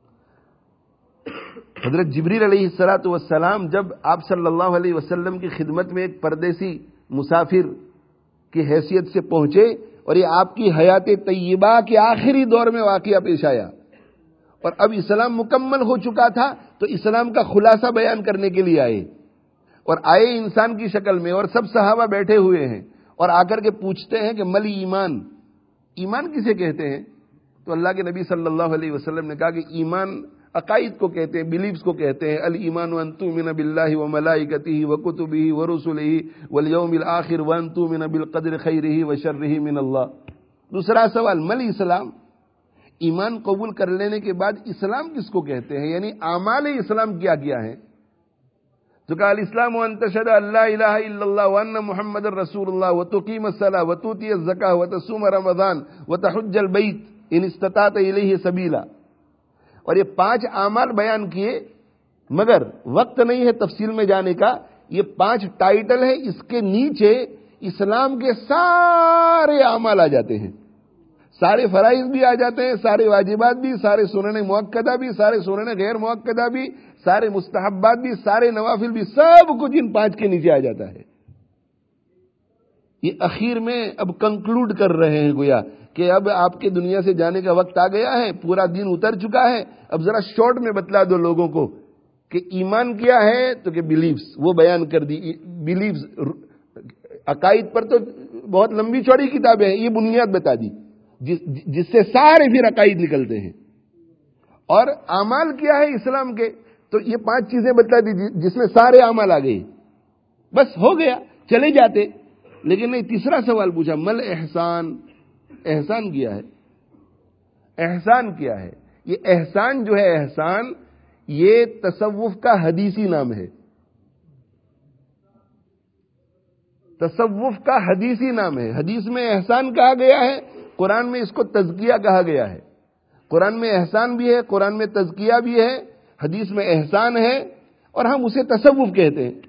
حضرت جبریل علیہ الصلوۃ والسلام جب آپ صلی اللہ علیہ وسلم کی خدمت میں ایک پردیسی مسافر کی حیثیت سے پہنچے، اور یہ آپ کی حیات طیبہ کے آخری دور میں واقعہ پیش آیا، اور اب اسلام مکمل ہو چکا تھا، تو اسلام کا خلاصہ بیان کرنے کے لیے آئے. اور آئے انسان کی شکل میں، اور سب صحابہ بیٹھے ہوئے ہیں، اور آ کر کے پوچھتے ہیں کہ مل ایمان، ایمان کسے کہتے ہیں؟ تو اللہ کے نبی صلی اللہ علیہ وسلم نے کہا کہ ایمان عقائد کو کہتے ہیں، بلیفز کو کہتے ہیں. الایمان ان تؤمن باللہ وملائکتہ وکتبہ ورسلہ والیوم الآخر وان تؤمن بالقدر خیرہ وشرہ من اللہ. دوسرا سوال، مل اسلام، ایمان قبول کر لینے کے بعد اسلام کس کو کہتے ہیں؟ یعنی اعمال اسلام کیا کیا ہے؟ تو کہا الاسلام ان تشهد ان لا الہ الا اللہ وان محمد رسول اللہ وتقیم الصلاۃ وتؤتی الزکاۃ وتصوم رمضان وتحج البیت ان استطعت الیہ سبیلا. اور یہ پانچ اعمال بیان کیے، مگر وقت نہیں ہے تفصیل میں جانے کا. یہ پانچ ٹائٹل ہے، اس کے نیچے اسلام کے سارے اعمال آ جاتے ہیں، سارے فرائض بھی آ جاتے ہیں، سارے واجبات بھی، سارے سنن مؤکدہ بھی، سارے سنن غیر مؤکدہ بھی، سارے مستحبات بھی، سارے نوافل بھی، سب کچھ ان پانچ کے نیچے آ جاتا ہے۔ یہ اخیر میں اب کنکلوڈ کر رہے ہیں گویا کہ اب آپ کے دنیا سے جانے کا وقت آ گیا ہے، پورا دن اتر چکا ہے، اب ذرا شارٹ میں بتلا دو لوگوں کو کہ ایمان کیا ہے، تو کہ بلیفز وہ بیان کر دی۔ بلیفز عقائد پر تو بہت لمبی چوڑی کتاب ہے، یہ بنیاد بتا دی جس جس سے سارے پھر عقائد نکلتے ہیں۔ اور اعمال کیا ہے اسلام کے، تو یہ پانچ چیزیں بتا دی جس میں سارے اعمال آ گئے، بس ہو گیا، چلے جاتے۔ لیکن نہیں، تیسرا سوال پوچھا، مل احسان، احسان کیا ہے؟ احسان کیا ہے؟ یہ احسان جو ہے، احسان یہ تصوف کا حدیثی نام ہے، تصوف کا حدیثی نام ہے۔ حدیث میں احسان کہا گیا ہے، قرآن میں اس کو تزکیہ کہا گیا ہے۔ قرآن میں احسان بھی ہے، قرآن میں تزکیہ بھی ہے، حدیث میں احسان ہے، اور ہم اسے تصوف کہتے ہیں،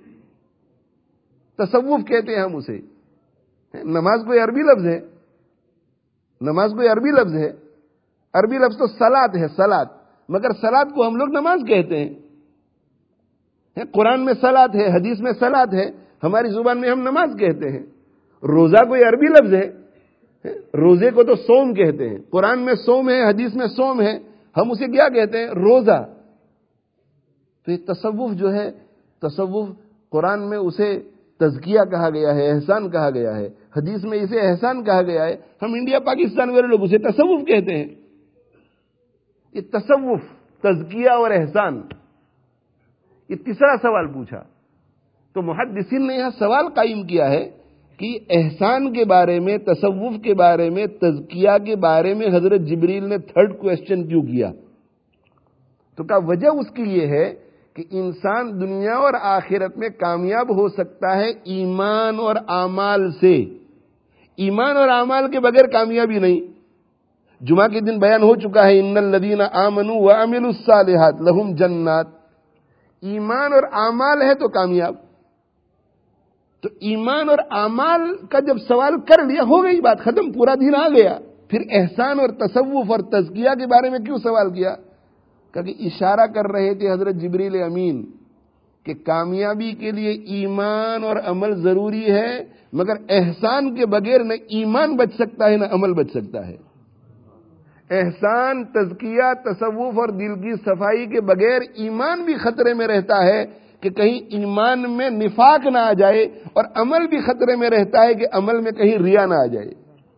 تصوف کہتے ہیں ہم اسے۔ نماز کوئی عربی لفظ ہے، نماز کوئی عربی لفظ ہے، عربی لفظ تو صلاۃ ہے، صلاۃ، مگر صلاۃ کو ہم لوگ نماز کہتے ہیں۔ قرآن میں صلاۃ ہے، حدیث میں صلاۃ ہے، ہماری زبان میں ہم نماز کہتے ہیں۔ روزہ کوئی عربی لفظ ہے، روزے کو تو صوم کہتے ہیں، قرآن میں صوم ہے، حدیث میں صوم ہے، ہم اسے کیا کہتے ہیں؟ روزہ۔ تو یہ تصوف جو ہے، تصوف قرآن میں اسے تزکیہ کہا گیا ہے، احسان کہا گیا ہے، حدیث میں اسے احسان کہا گیا ہے، ہم انڈیا پاکستان والے لوگ اسے تصوف کہتے ہیں۔ یہ تصوف، تزکیہ اور احسان، یہ تیسرا سوال پوچھا۔ تو محدثین نے یہاں سوال قائم کیا ہے کہ احسان کے بارے میں، تصوف کے بارے میں، تزکیہ کے بارے میں حضرت جبریل نے تھرڈ کویسچن کیوں کیا؟ تو کہا وجہ اس کی یہ ہے کہ انسان دنیا اور آخرت میں کامیاب ہو سکتا ہے ایمان اور اعمال سے، ایمان اور اعمال کے بغیر کامیابی نہیں۔ جمعہ کے دن بیان ہو چکا ہے، ان الذین آمنوا وعملوا الصالحات لہم جنات۔ ایمان اور اعمال ہے تو کامیاب۔ تو ایمان اور اعمال کا جب سوال کر لیا، ہو گئی بات ختم، پورا دن آ گیا۔ پھر احسان اور تصوف اور تزکیہ کے بارے میں کیوں سوال کیا؟ کہ اشارہ کر رہے تھے حضرت جبریل امین کہ کامیابی کے لیے ایمان اور عمل ضروری ہے، مگر احسان کے بغیر نہ ایمان بچ سکتا ہے نہ عمل بچ سکتا ہے۔ احسان، تزکیہ، تصوف اور دل کی صفائی کے بغیر ایمان بھی خطرے میں رہتا ہے کہ کہیں ایمان میں نفاق نہ آ جائے، اور عمل بھی خطرے میں رہتا ہے کہ عمل میں کہیں ریا نہ آ جائے۔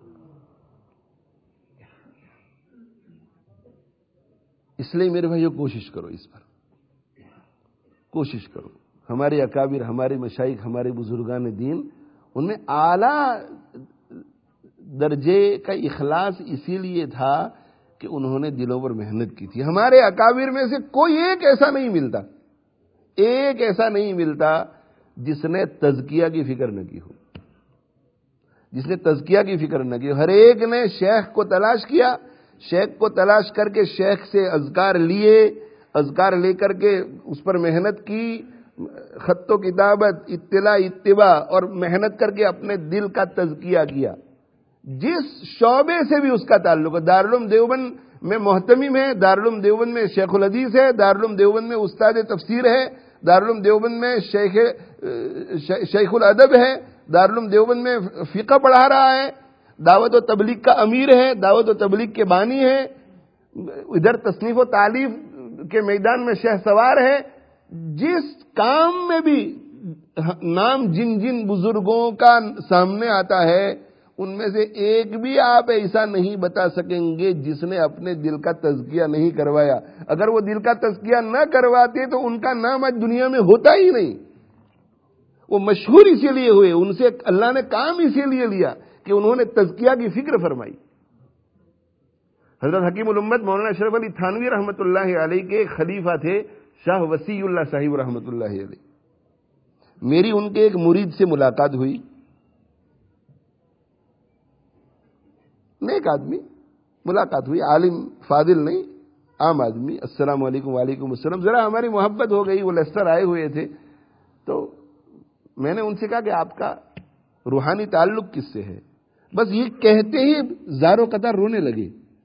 اس لیے میرے بھائیو کوشش کرو، اس پر کوشش کرو۔ ہمارے اکابر، ہمارے مشائخ، ہمارے بزرگان دین، ان میں اعلیٰ درجے کا اخلاص اسی لیے تھا کہ انہوں نے دلوں پر محنت کی تھی۔ ہمارے اکابر میں سے کوئی ایک ایسا نہیں ملتا، ایک ایسا نہیں ملتا جس نے تزکیہ کی فکر نہ کی ہو، جس نے تزکیہ کی فکر نہ کی ہو۔ ہر ایک نے شیخ کو تلاش کیا، شیخ کو تلاش کر کے شیخ سے اذکار لیے، اذکار لے کر کے اس پر محنت کی، خط و کتابت، اطلاع، اتباع، اور محنت کر کے اپنے دل کا تزکیہ کیا۔ جس شعبے سے بھی اس کا تعلق ہے، دارالعلوم دیوبند میں محتمم ہے، دارالعلوم دیوبند میں شیخ الحدیث ہے، دارالعلوم دیوبند میں استاد تفسیر ہے، دارالعلوم دیوبند میں شیخ شیخ الادب ہے، دارالعلوم دیوبند میں فقہ پڑھا رہا ہے، دعوت و تبلیغ کا امیر ہے، دعوت و تبلیغ کے بانی ہے، ادھر تصنیف و تالیف کے میدان میں شہ سوار ہے۔ جس کام میں بھی نام جن جن بزرگوں کا سامنے آتا ہے، ان میں سے ایک بھی آپ ایسا نہیں بتا سکیں گے جس نے اپنے دل کا تزکیہ نہیں کروایا۔ اگر وہ دل کا تزکیہ نہ کرواتے تو ان کا نام آج دنیا میں ہوتا ہی نہیں۔ وہ مشہور اسی لیے ہوئے، ان سے اللہ نے کام اسی لیے لیا کہ انہوں نے تزکیہ کی فکر فرمائی۔ حضرت حکیم الامت مولانا اشرف علی تھانوی رحمۃ اللہ علیہ کے خلیفہ تھے شاہ وسیع اللہ صاحب رحمۃ اللہ علیہ۔ میری ان کے ایک مرید سے ملاقات ہوئی، نیک آدمی، ملاقات ہوئی، عالم فاضل نہیں، عام آدمی۔ السلام علیکم، وعلیکم السلام، ذرا ہماری محبت ہو گئی، وہ لیسٹر آئے ہوئے تھے، تو میں نے ان سے کہا کہ آپ کا روحانی تعلق کس سے ہے؟ بس یہ کہتے ہی زارو قطار رونے لگے،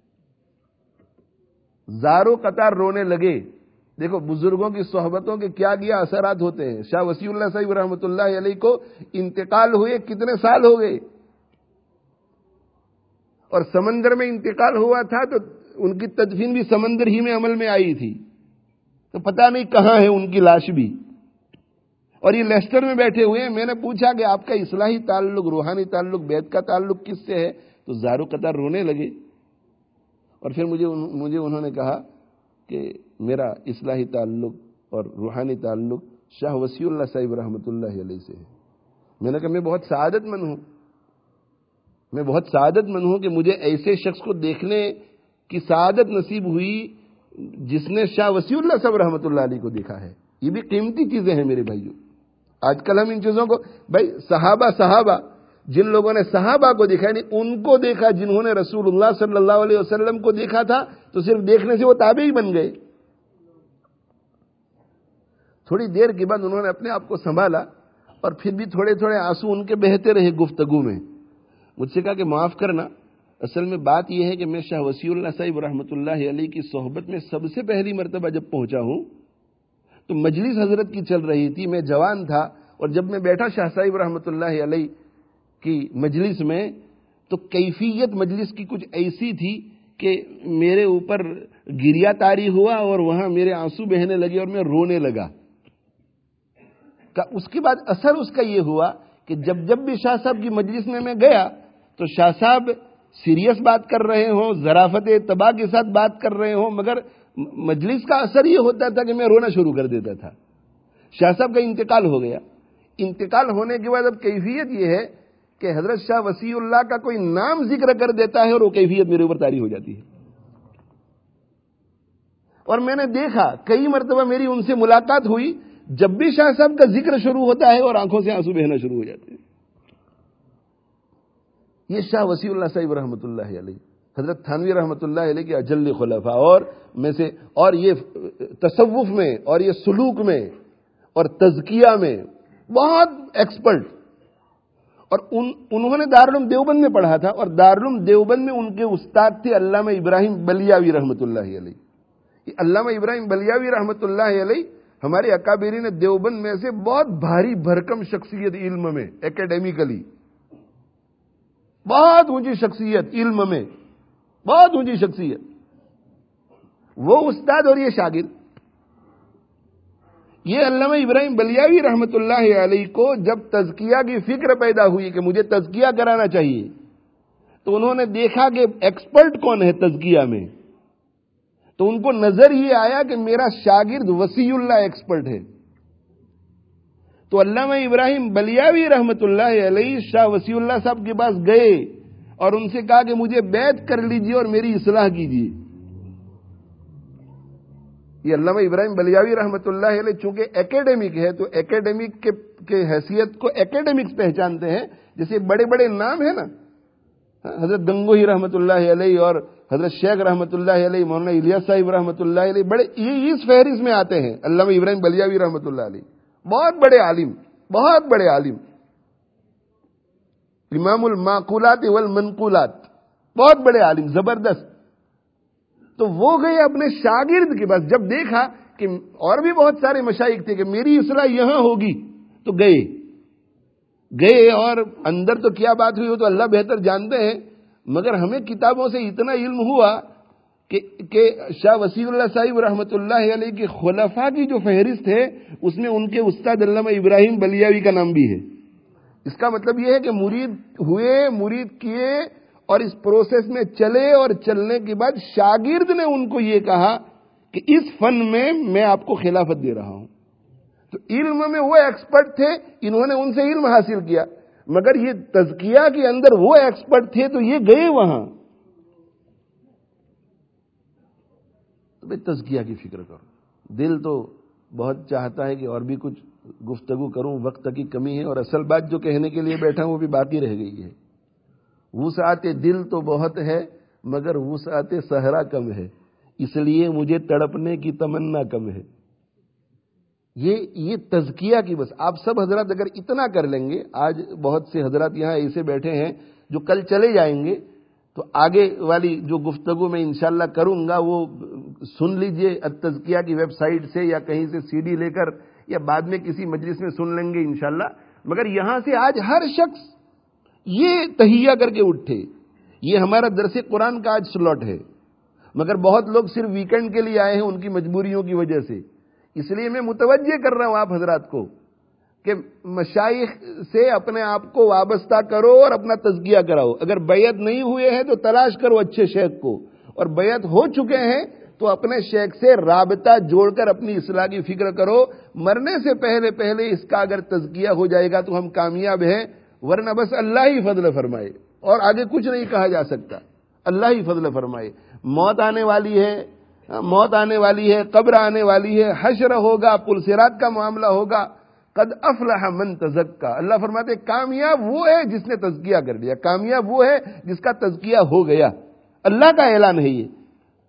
زارو قطار رونے لگے۔ دیکھو بزرگوں کی صحبتوں کے کیا کیا اثرات ہوتے ہیں۔ شاہ وسیع اللہ صاحب رحمۃ اللہ علیہ کو انتقال ہوئے کتنے سال ہو گئے، اور سمندر میں انتقال ہوا تھا تو ان کی تدفین بھی سمندر ہی میں عمل میں آئی تھی، تو پتہ نہیں کہاں ہے ان کی لاش بھی۔ اور یہ لیسٹر میں بیٹھے ہوئے ہیں۔ میں نے پوچھا کہ آپ کا اصلاحی تعلق، روحانی تعلق، بیت کا تعلق کس سے ہے؟ تو زارو قطار رونے لگے، اور پھر مجھے مجھے انہوں نے کہا کہ میرا اصلاحی تعلق اور روحانی تعلق شاہ وسیع اللہ صاحب رحمۃ اللہ علیہ سے ہے۔ میں نے کہا میں بہت سعادت مند ہوں، میں بہت سعادت مند ہوں کہ مجھے ایسے شخص کو دیکھنے کی سعادت نصیب ہوئی جس نے شاہ وسیع اللہ صاحب رحمۃ اللہ علیہ کو دیکھا ہے۔ یہ بھی قیمتی چیزیں ہیں میرے بھائیوں۔ آج کل ہم ان چیزوں کو، بھائی صحابہ صحابہ جن لوگوں نے صحابہ کو دیکھا، یعنی ان کو دیکھا جنہوں نے رسول اللہ صلی اللہ علیہ وسلم کو دیکھا تھا، تو صرف دیکھنے سے وہ تابعی بن گئے۔ تھوڑی دیر کے بعد انہوں نے اپنے آپ کو سنبھالا، اور پھر بھی تھوڑے تھوڑے آنسو ان کے بہتے رہے گفتگو میں۔ مجھ سے کہا کہ معاف کرنا، اصل میں بات یہ ہے کہ میں شاہ وسیع اللہ صاحب رحمۃ اللہ علیہ کی صحبت میں سب سے پہلی مرتبہ جب پہنچا ہوں تو مجلس حضرت کی چل رہی تھی، میں جوان تھا، اور جب میں بیٹھا شاہ صاحب رحمۃ اللہ علیہ کی مجلس میں تو کیفیت مجلس کی کچھ ایسی تھی کہ میرے اوپر گریا طاری ہوا اور وہاں میرے آنسو بہنے لگے اور میں رونے لگا۔ اس کے بعد اثر اس کا یہ ہوا کہ جب جب بھی شاہ صاحب کی مجلس میں میں گیا تو شاہ صاحب سیریس بات کر رہے ہوں، ظرافت طبع کے ساتھ بات کر رہے ہوں، مگر مجلس کا اثر یہ ہوتا تھا کہ میں رونا شروع کر دیتا تھا۔ شاہ صاحب کا انتقال ہو گیا۔ انتقال ہونے کے بعد اب کیفیت یہ ہے کہ حضرت شاہ وسیع اللہ کا کوئی نام ذکر کر دیتا ہے اور وہ کیفیت میرے اوپر طاری ہو جاتی ہے۔ اور میں نے دیکھا کئی مرتبہ میری ان سے ملاقات ہوئی، جب بھی شاہ صاحب کا ذکر شروع ہوتا ہے اور آنکھوں سے آنسو بہنا شروع ہو جاتے ہیں۔ یہ شاہ وسیع اللہ صاحب رحمۃ اللہ علیہ، حضرت تھانوی رحمۃ اللہ علیہ کے اجل خلفاء اور میں سے، اور یہ تصوف میں اور یہ سلوک میں اور تزکیہ میں بہت ایکسپرٹ، اور ان انہوں نے دارالعلوم دیوبند میں پڑھا تھا، اور دارالعلوم دیوبند میں ان کے استاد تھے علامہ ابراہیم بلیاوی رحمۃ اللہ علیہ۔ یہ علامہ ابراہیم بلیاوی رحمۃ اللہ علیہ ہمارے اکابرین دیوبند میں سے بہت بھاری بھرکم شخصیت، علم میں ایکیڈیمیکلی بہت اونچی شخصیت، علم میں بہت اونچی شخصیت، وہ استاد اور یہ شاگرد۔ یہ علامہ ابراہیم بلیاوی رحمۃ اللہ علیہ کو جب تزکیہ کی فکر پیدا ہوئی کہ مجھے تزکیہ کرانا چاہیے، تو انہوں نے دیکھا کہ ایکسپرٹ کون ہے تزکیہ میں، تو ان کو نظر یہ آیا کہ میرا شاگرد وسیع اللہ ایکسپرٹ ہے۔ تو علامہ ابراہیم بلیاوی رحمۃ اللہ علیہ شاہ وسیع اللہ صاحب کے پاس گئے اور ان سے کہا کہ مجھے بیعت کر لیجئے اور میری اصلاح کیجئے۔ یہ علامہ ابراہیم بلیاوی رحمۃ اللہ علیہ چونکہ ایکیڈیمک ہے تو ایکیڈیمک کے, کے حیثیت کو ایکیڈیمکس پہچانتے ہیں، جیسے بڑے بڑے نام ہیں نا، حضرت گنگوہی رحمۃ اللہ علیہ اور حضرت شیخ رحمۃ اللہ علیہ، مولانا الیاس صاحب رحمۃ اللہ علیہ، بڑے یہ اس فہرست میں آتے ہیں۔ علامہ ابراہیم بلیاوی رحمۃ اللہ علیہ بہت بڑے عالم، بہت بڑے عالم، امام المعقولات والمنقولات، بہت بڑے عالم، زبردست۔ تو وہ گئے اپنے شاگرد کے پاس، جب دیکھا کہ اور بھی بہت سارے مشائخ تھے کہ میری اصلاح یہاں ہوگی، تو گئے گئے اور اندر تو کیا بات ہوئی وہ تو اللہ بہتر جانتے ہیں، مگر ہمیں کتابوں سے اتنا علم ہوا کہ کہ شاہ وسیع اللہ صاحب رحمۃ اللہ علیہ کے خلفاء کی جو فہرست ہے اس میں ان کے استاد علامہ ابراہیم بلیاوی کا نام بھی ہے۔ اس کا مطلب یہ ہے کہ مرید ہوئے، مرید کیے، اور اس پروسیس میں چلے، اور چلنے کے بعد شاگرد نے ان کو یہ کہا کہ اس فن میں میں آپ کو خلافت دے رہا ہوں۔ تو علم میں وہ ایکسپرٹ تھے، انہوں نے ان سے علم حاصل کیا، مگر یہ تزکیہ کے اندر وہ ایکسپرٹ تھے تو یہ گئے وہاں۔ تو میں تزکیہ کی فکر کروں، دل تو بہت چاہتا ہے کہ اور بھی کچھ گفتگو کروں، وقت کی کمی ہے، اور اصل بات جو کہنے کے لیے بیٹھا ہوں وہ بھی باقی رہ گئی ہے۔ وسعت دل تو بہت ہے مگر وسعت صحرا کم ہے، اس لیے مجھے تڑپنے کی تمنا کم ہے۔ یہ یہ تزکیہ کی، بس آپ سب حضرات اگر اتنا کر لیں گے، آج بہت سے حضرات یہاں ایسے بیٹھے ہیں جو کل چلے جائیں گے تو آگے والی جو گفتگو میں انشاءاللہ کروں گا وہ سن لیجئے التزکیہ کی ویب سائٹ سے یا کہیں سے سی ڈی لے کر یا بعد میں کسی مجلس میں سن لیں گے انشاءاللہ. مگر یہاں سے آج ہر شخص یہ تہیہ کر کے اٹھے. یہ ہمارا درس قرآن کا آج سلاٹ ہے، مگر بہت لوگ صرف ویکنڈ کے لیے آئے ہیں ان کی مجبوریوں کی وجہ سے. اس لیے میں متوجہ کر رہا ہوں آپ حضرات کو کہ مشائخ سے اپنے آپ کو وابستہ کرو اور اپنا تزکیہ کراؤ. اگر بیعت نہیں ہوئے ہیں تو تلاش کرو اچھے شیخ کو، اور بیعت ہو چکے ہیں تو اپنے شیخ سے رابطہ جوڑ کر اپنی اصلاح کی فکر کرو. مرنے سے پہلے پہلے اس کا اگر تزکیہ ہو جائے گا تو ہم کامیاب ہیں، ورنہ بس اللہ ہی فضل فرمائے اور آگے کچھ نہیں کہا جا سکتا. اللہ ہی فضل فرمائے. موت آنے والی ہے، موت آنے والی ہے، قبر آنے والی ہے، حشر ہوگا، پل صراط کا معاملہ ہوگا. قد افلح من تزکا. اللہ فرماتے کامیاب وہ ہے جس نے تزکیہ کر لیا، کامیاب وہ ہے جس کا تزکیہ ہو گیا. اللہ کا اعلان ہے یہ.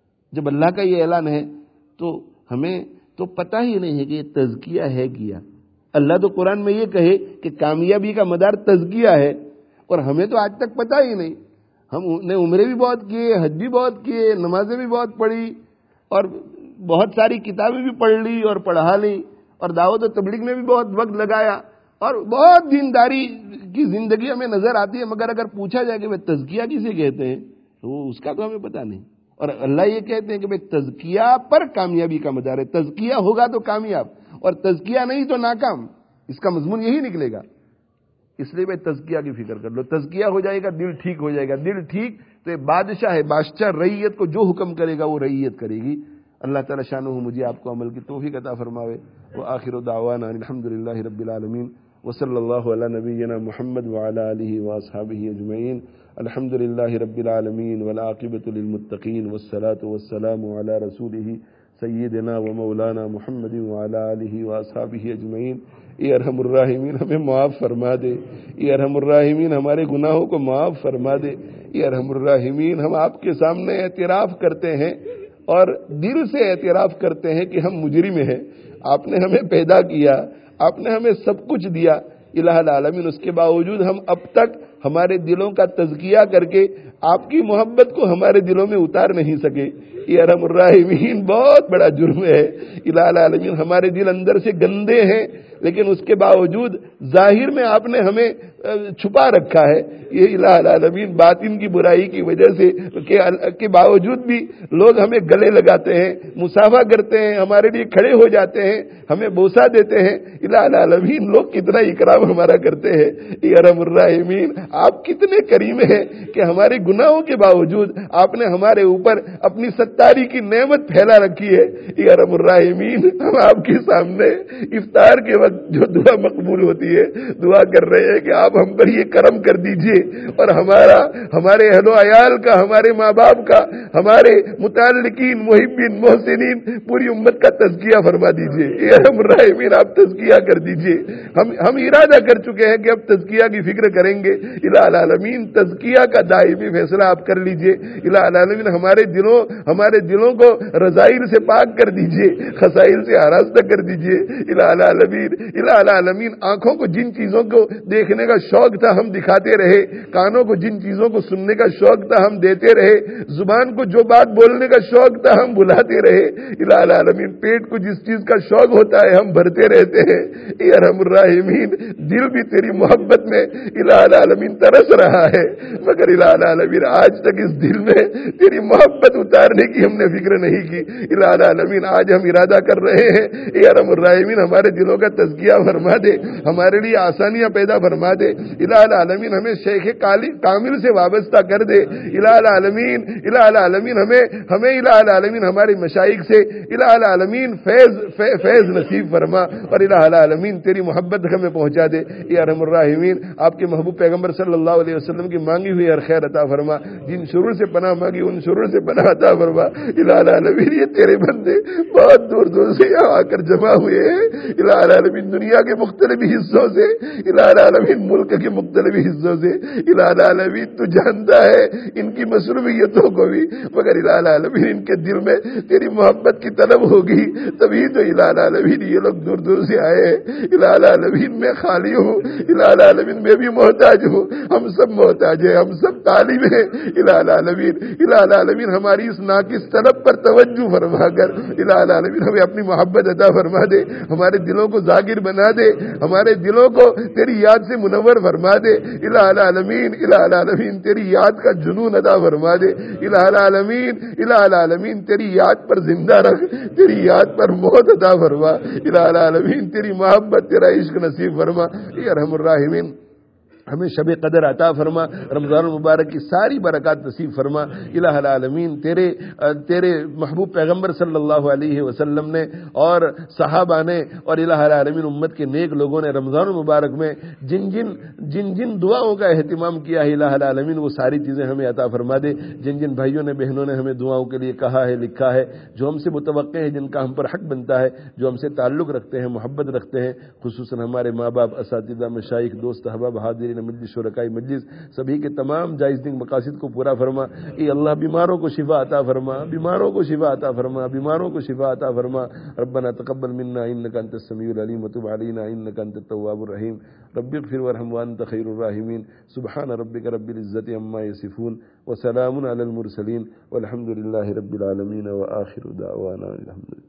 جب اللہ کا یہ اعلان ہے تو ہمیں تو پتہ ہی نہیں ہے کہ یہ تزکیہ ہے کیا. اللہ تو قرآن میں یہ کہے کہ کامیابی کا مدار تزکیہ ہے، اور ہمیں تو آج تک پتہ ہی نہیں. ہم نے عمرے بھی بہت کیے، حج بھی بہت کیے، نمازیں بھی بہت پڑھی، اور بہت ساری کتابیں بھی پڑھ لی اور پڑھا لی، اور دعوت و تبلیغ میں بھی بہت وقت لگایا، اور بہت دینداری کی زندگی ہمیں نظر آتی ہے. مگر اگر پوچھا جائے کہ بھائی تزکیہ کسے کہتے ہیں تو وہ اس کا تو ہمیں پتہ نہیں. اور اللہ یہ کہتے ہیں کہ بھائی تزکیہ پر کامیابی کا مدار ہے. تزکیہ ہوگا تو کامیاب، اور تزکیہ نہیں تو ناکام. اس کا مضمون یہی نکلے گا. اس لیے بھائی تزکیہ کی فکر کر لو. تزکیہ ہو جائے گا دل ٹھیک ہو جائے گا. دل ٹھیک تو یہ بادشاہ ہے، بادشاہ رعیت کو جو حکم کرے گا وہ رعیت کرے گی. اللہ تعالی شانہ مجھے آپ کو عمل کی توفیق عطا فرماوے. وآخر دعوانا الحمدللہ رب العالمین وصلی اللہ علی نبینا محمد وعلی آلہ واصحابہ اجمعین. الحمدللہ رب العالمین والعاقبۃ للمتقین والصلاۃ والسلام علی رسولہ سیدنا و مولانا محمد وعلی آلہ واصحابہ اجمعین. اے ارحم الراحمین ہمیں معاف فرما دے. اے ارحم الراحمین ہمارے گناہوں کو معاف فرما دے. اے ارحم الراحمین ہم آپ کے سامنے اعتراف کرتے ہیں اور دل سے اعتراف کرتے ہیں کہ ہم مجرم ہیں. آپ نے ہمیں پیدا کیا، آپ نے ہمیں سب کچھ دیا الہ العالمین، اس کے باوجود ہم اب تک ہمارے دلوں کا تزکیہ کر کے آپ کی محبت کو ہمارے دلوں میں اتار نہیں سکے. یہ ارحم الراحمین بہت بڑا جرم ہے. الہ العالمین ہمارے دل اندر سے گندے ہیں، لیکن اس کے باوجود ظاہر میں آپ نے ہمیں چھپا رکھا ہے. یہ الہ العالمین باطن کی برائی کی وجہ سے کے باوجود بھی لوگ ہمیں گلے لگاتے ہیں، مصافحہ کرتے ہیں، ہمارے لیے کھڑے ہو جاتے ہیں، ہمیں بوسہ دیتے ہیں. الہ العالمین لوگ کتنا اکرام ہمارا کرتے ہیں. یہ ارحم الراحمین آپ کتنے کریم ہیں کہ ہمارے گناہوں کے باوجود آپ نے ہمارے اوپر اپنی ستاری کی نعمت پھیلا رکھی ہے. یہ ارحم الراحمین ہم آپ کے سامنے افطار کے وقت جو دعا مقبول ہوتی ہے دعا کر رہے ہیں کہ آپ ہم پر یہ کرم کر دیجئے اور ہمارا ہمارے اہل و عیال کا، ہمارے ماں باپ کا، ہمارے متعلقین محبین محسنین پوری امت کا تزکیہ فرما دیجئے. اے ارحم الراحمین آپ تزکیہ کر دیجئے. ہم ہم ارادہ کر چکے ہیں کہ اب تزکیہ کی فکر کریں گے. الہ العالمین تزکیہ کا دائمی فیصلہ آپ کر لیجئے. الہ العالمین ہمارے دلوں ہمارے دلوں کو رذائل سے پاک کر دیجئے، خسائل سے آراستہ کر دیجئے. الہ العالمین الہ العالمین آنکھوں کو جن چیزوں کو دیکھنے کا شوق تھا ہم دکھاتے رہے، کانوں کو جن چیزوں کو سننے کا شوق تھا ہم دیتے رہے، زبان کو جو بات بولنے کا شوق تھا ہم بلاتے رہے. الہ العالمین پیٹ کو جس چیز کا شوق ہوتا ہے ہم بھرتے رہتے ہیں. اے ارحم الراحمین دل بھی تیری محبت میں الہ العالمین ترس رہا ہے، مگر الہ العالمین آج تک اس دل میں تیری محبت اتارنے کی ہم نے فکر نہیں کی. الہ العالمین آج ہم ارادہ کر رہے ہیں. اے ارحم الراحمین ہمارے دلوں کا تزکیہ فرما دے، ہمارے لیے آسانیاں پیدا فرما دے. الہ العالمین ہمیں شیخ کامل سے وابستہ کر دے. الہ العالمین الہ العالمین ہمیں ہمیں الہ العالمین ہمارے مشائخ سے الہ العالمین فیض فیض نصیب فرما، اور الہ العالمین تیری محبت ہمیں پہنچا دے. اے ارحم الراحمین آپ کے محبوب پیغمبر صلی اللہ علیہ وسلم کی مانگی ہوئی ہر خیر عطا فرما. جن شرور سے پناہ مانگی ان شرور سے پناہ عطا فرما الہ العالمین۔ یہ تیرے بندے بہت دور دور سے یہاں آ کر جمع ہوئے ہیں الہ العالمین، دنیا کے مختلف حصوں سے، الہ العالمین ملک کے مختلف حصوں سے، الہ العالمین تو جانتا ہے ان کی مصروفیتوں کو بھی، مگر الہ العالمین ان کے دل میں تیری محبت کی طلب ہوگی تبھی تو الہ العالمین یہ لوگ دور دور سے آئے ہیں۔ الہ العالمین میں خالی ہوں، الہ العالمین میں بھی محتاج ہوں، ہم سب محتاج ہیں، ہم سب طالب ہیں الہ العالمین۔ الہ العالمین ہماری اس ناقص طلب پر توجہ فرما کر الہ العالمین ہمیں اپنی محبت عطا فرما دے، ہمارے دلوں کو ذاکر بنا دے، ہمارے دلوں کو تیری یاد سے منور فرما دے الہ العالمین۔ الہ العالمین تیری یاد کا جنون عطا فرما دے الہ العالمین۔ الہ العالمین تیری یاد پر زندہ رکھ، تیری یاد پر موت عطا فرما الہ العالمین۔ تیری محبت تیرا عشق نصیب فرما اے ارحم الراحمین۔ ہمیں شب قدر عطا فرما، رمضان المبارک کی ساری برکات نصیب فرما الہ العالمین۔ تیرے تیرے محبوب پیغمبر صلی اللہ علیہ وسلم نے اور صحابہ نے اور الہ العالمین امت کے نیک لوگوں نے رمضان المبارک میں جن جن جن جن دعاؤں کا اہتمام کیا ہے الہ العالمین وہ ساری چیزیں ہمیں عطا فرما دے۔ جن جن بھائیوں نے بہنوں نے ہمیں دعاؤں کے لیے کہا ہے، لکھا ہے، جو ہم سے متوقع ہے، جن کا ہم پر حق بنتا ہے، جو ہم سے تعلق رکھتے ہیں، محبت رکھتے ہیں، خصوصاً ہمارے ماں باپ، اساتذہ، مشائخ، دوست احباب، حاضرین مجلس، شرکاء مجلس، سبھی کے تمام جائز دین مقاصد کو پورا فرما۔ اے اللہ بیماروں کو شفا عطا فرما، بیماروں کو شفا عطا فرما، بیماروں کو شفا عطا فرما۔ ربنا تقبل منا انک انت السمیع العلیم وتب علینا انک انت التواب الرحیم۔ رب اغفر وارحم وانت خیر الراحمین۔ سبحان ربک رب العزۃ عما یصفون وسلام علی المرسلین والحمد للہ رب العالمین وآخر دعوانا الحمد للہ۔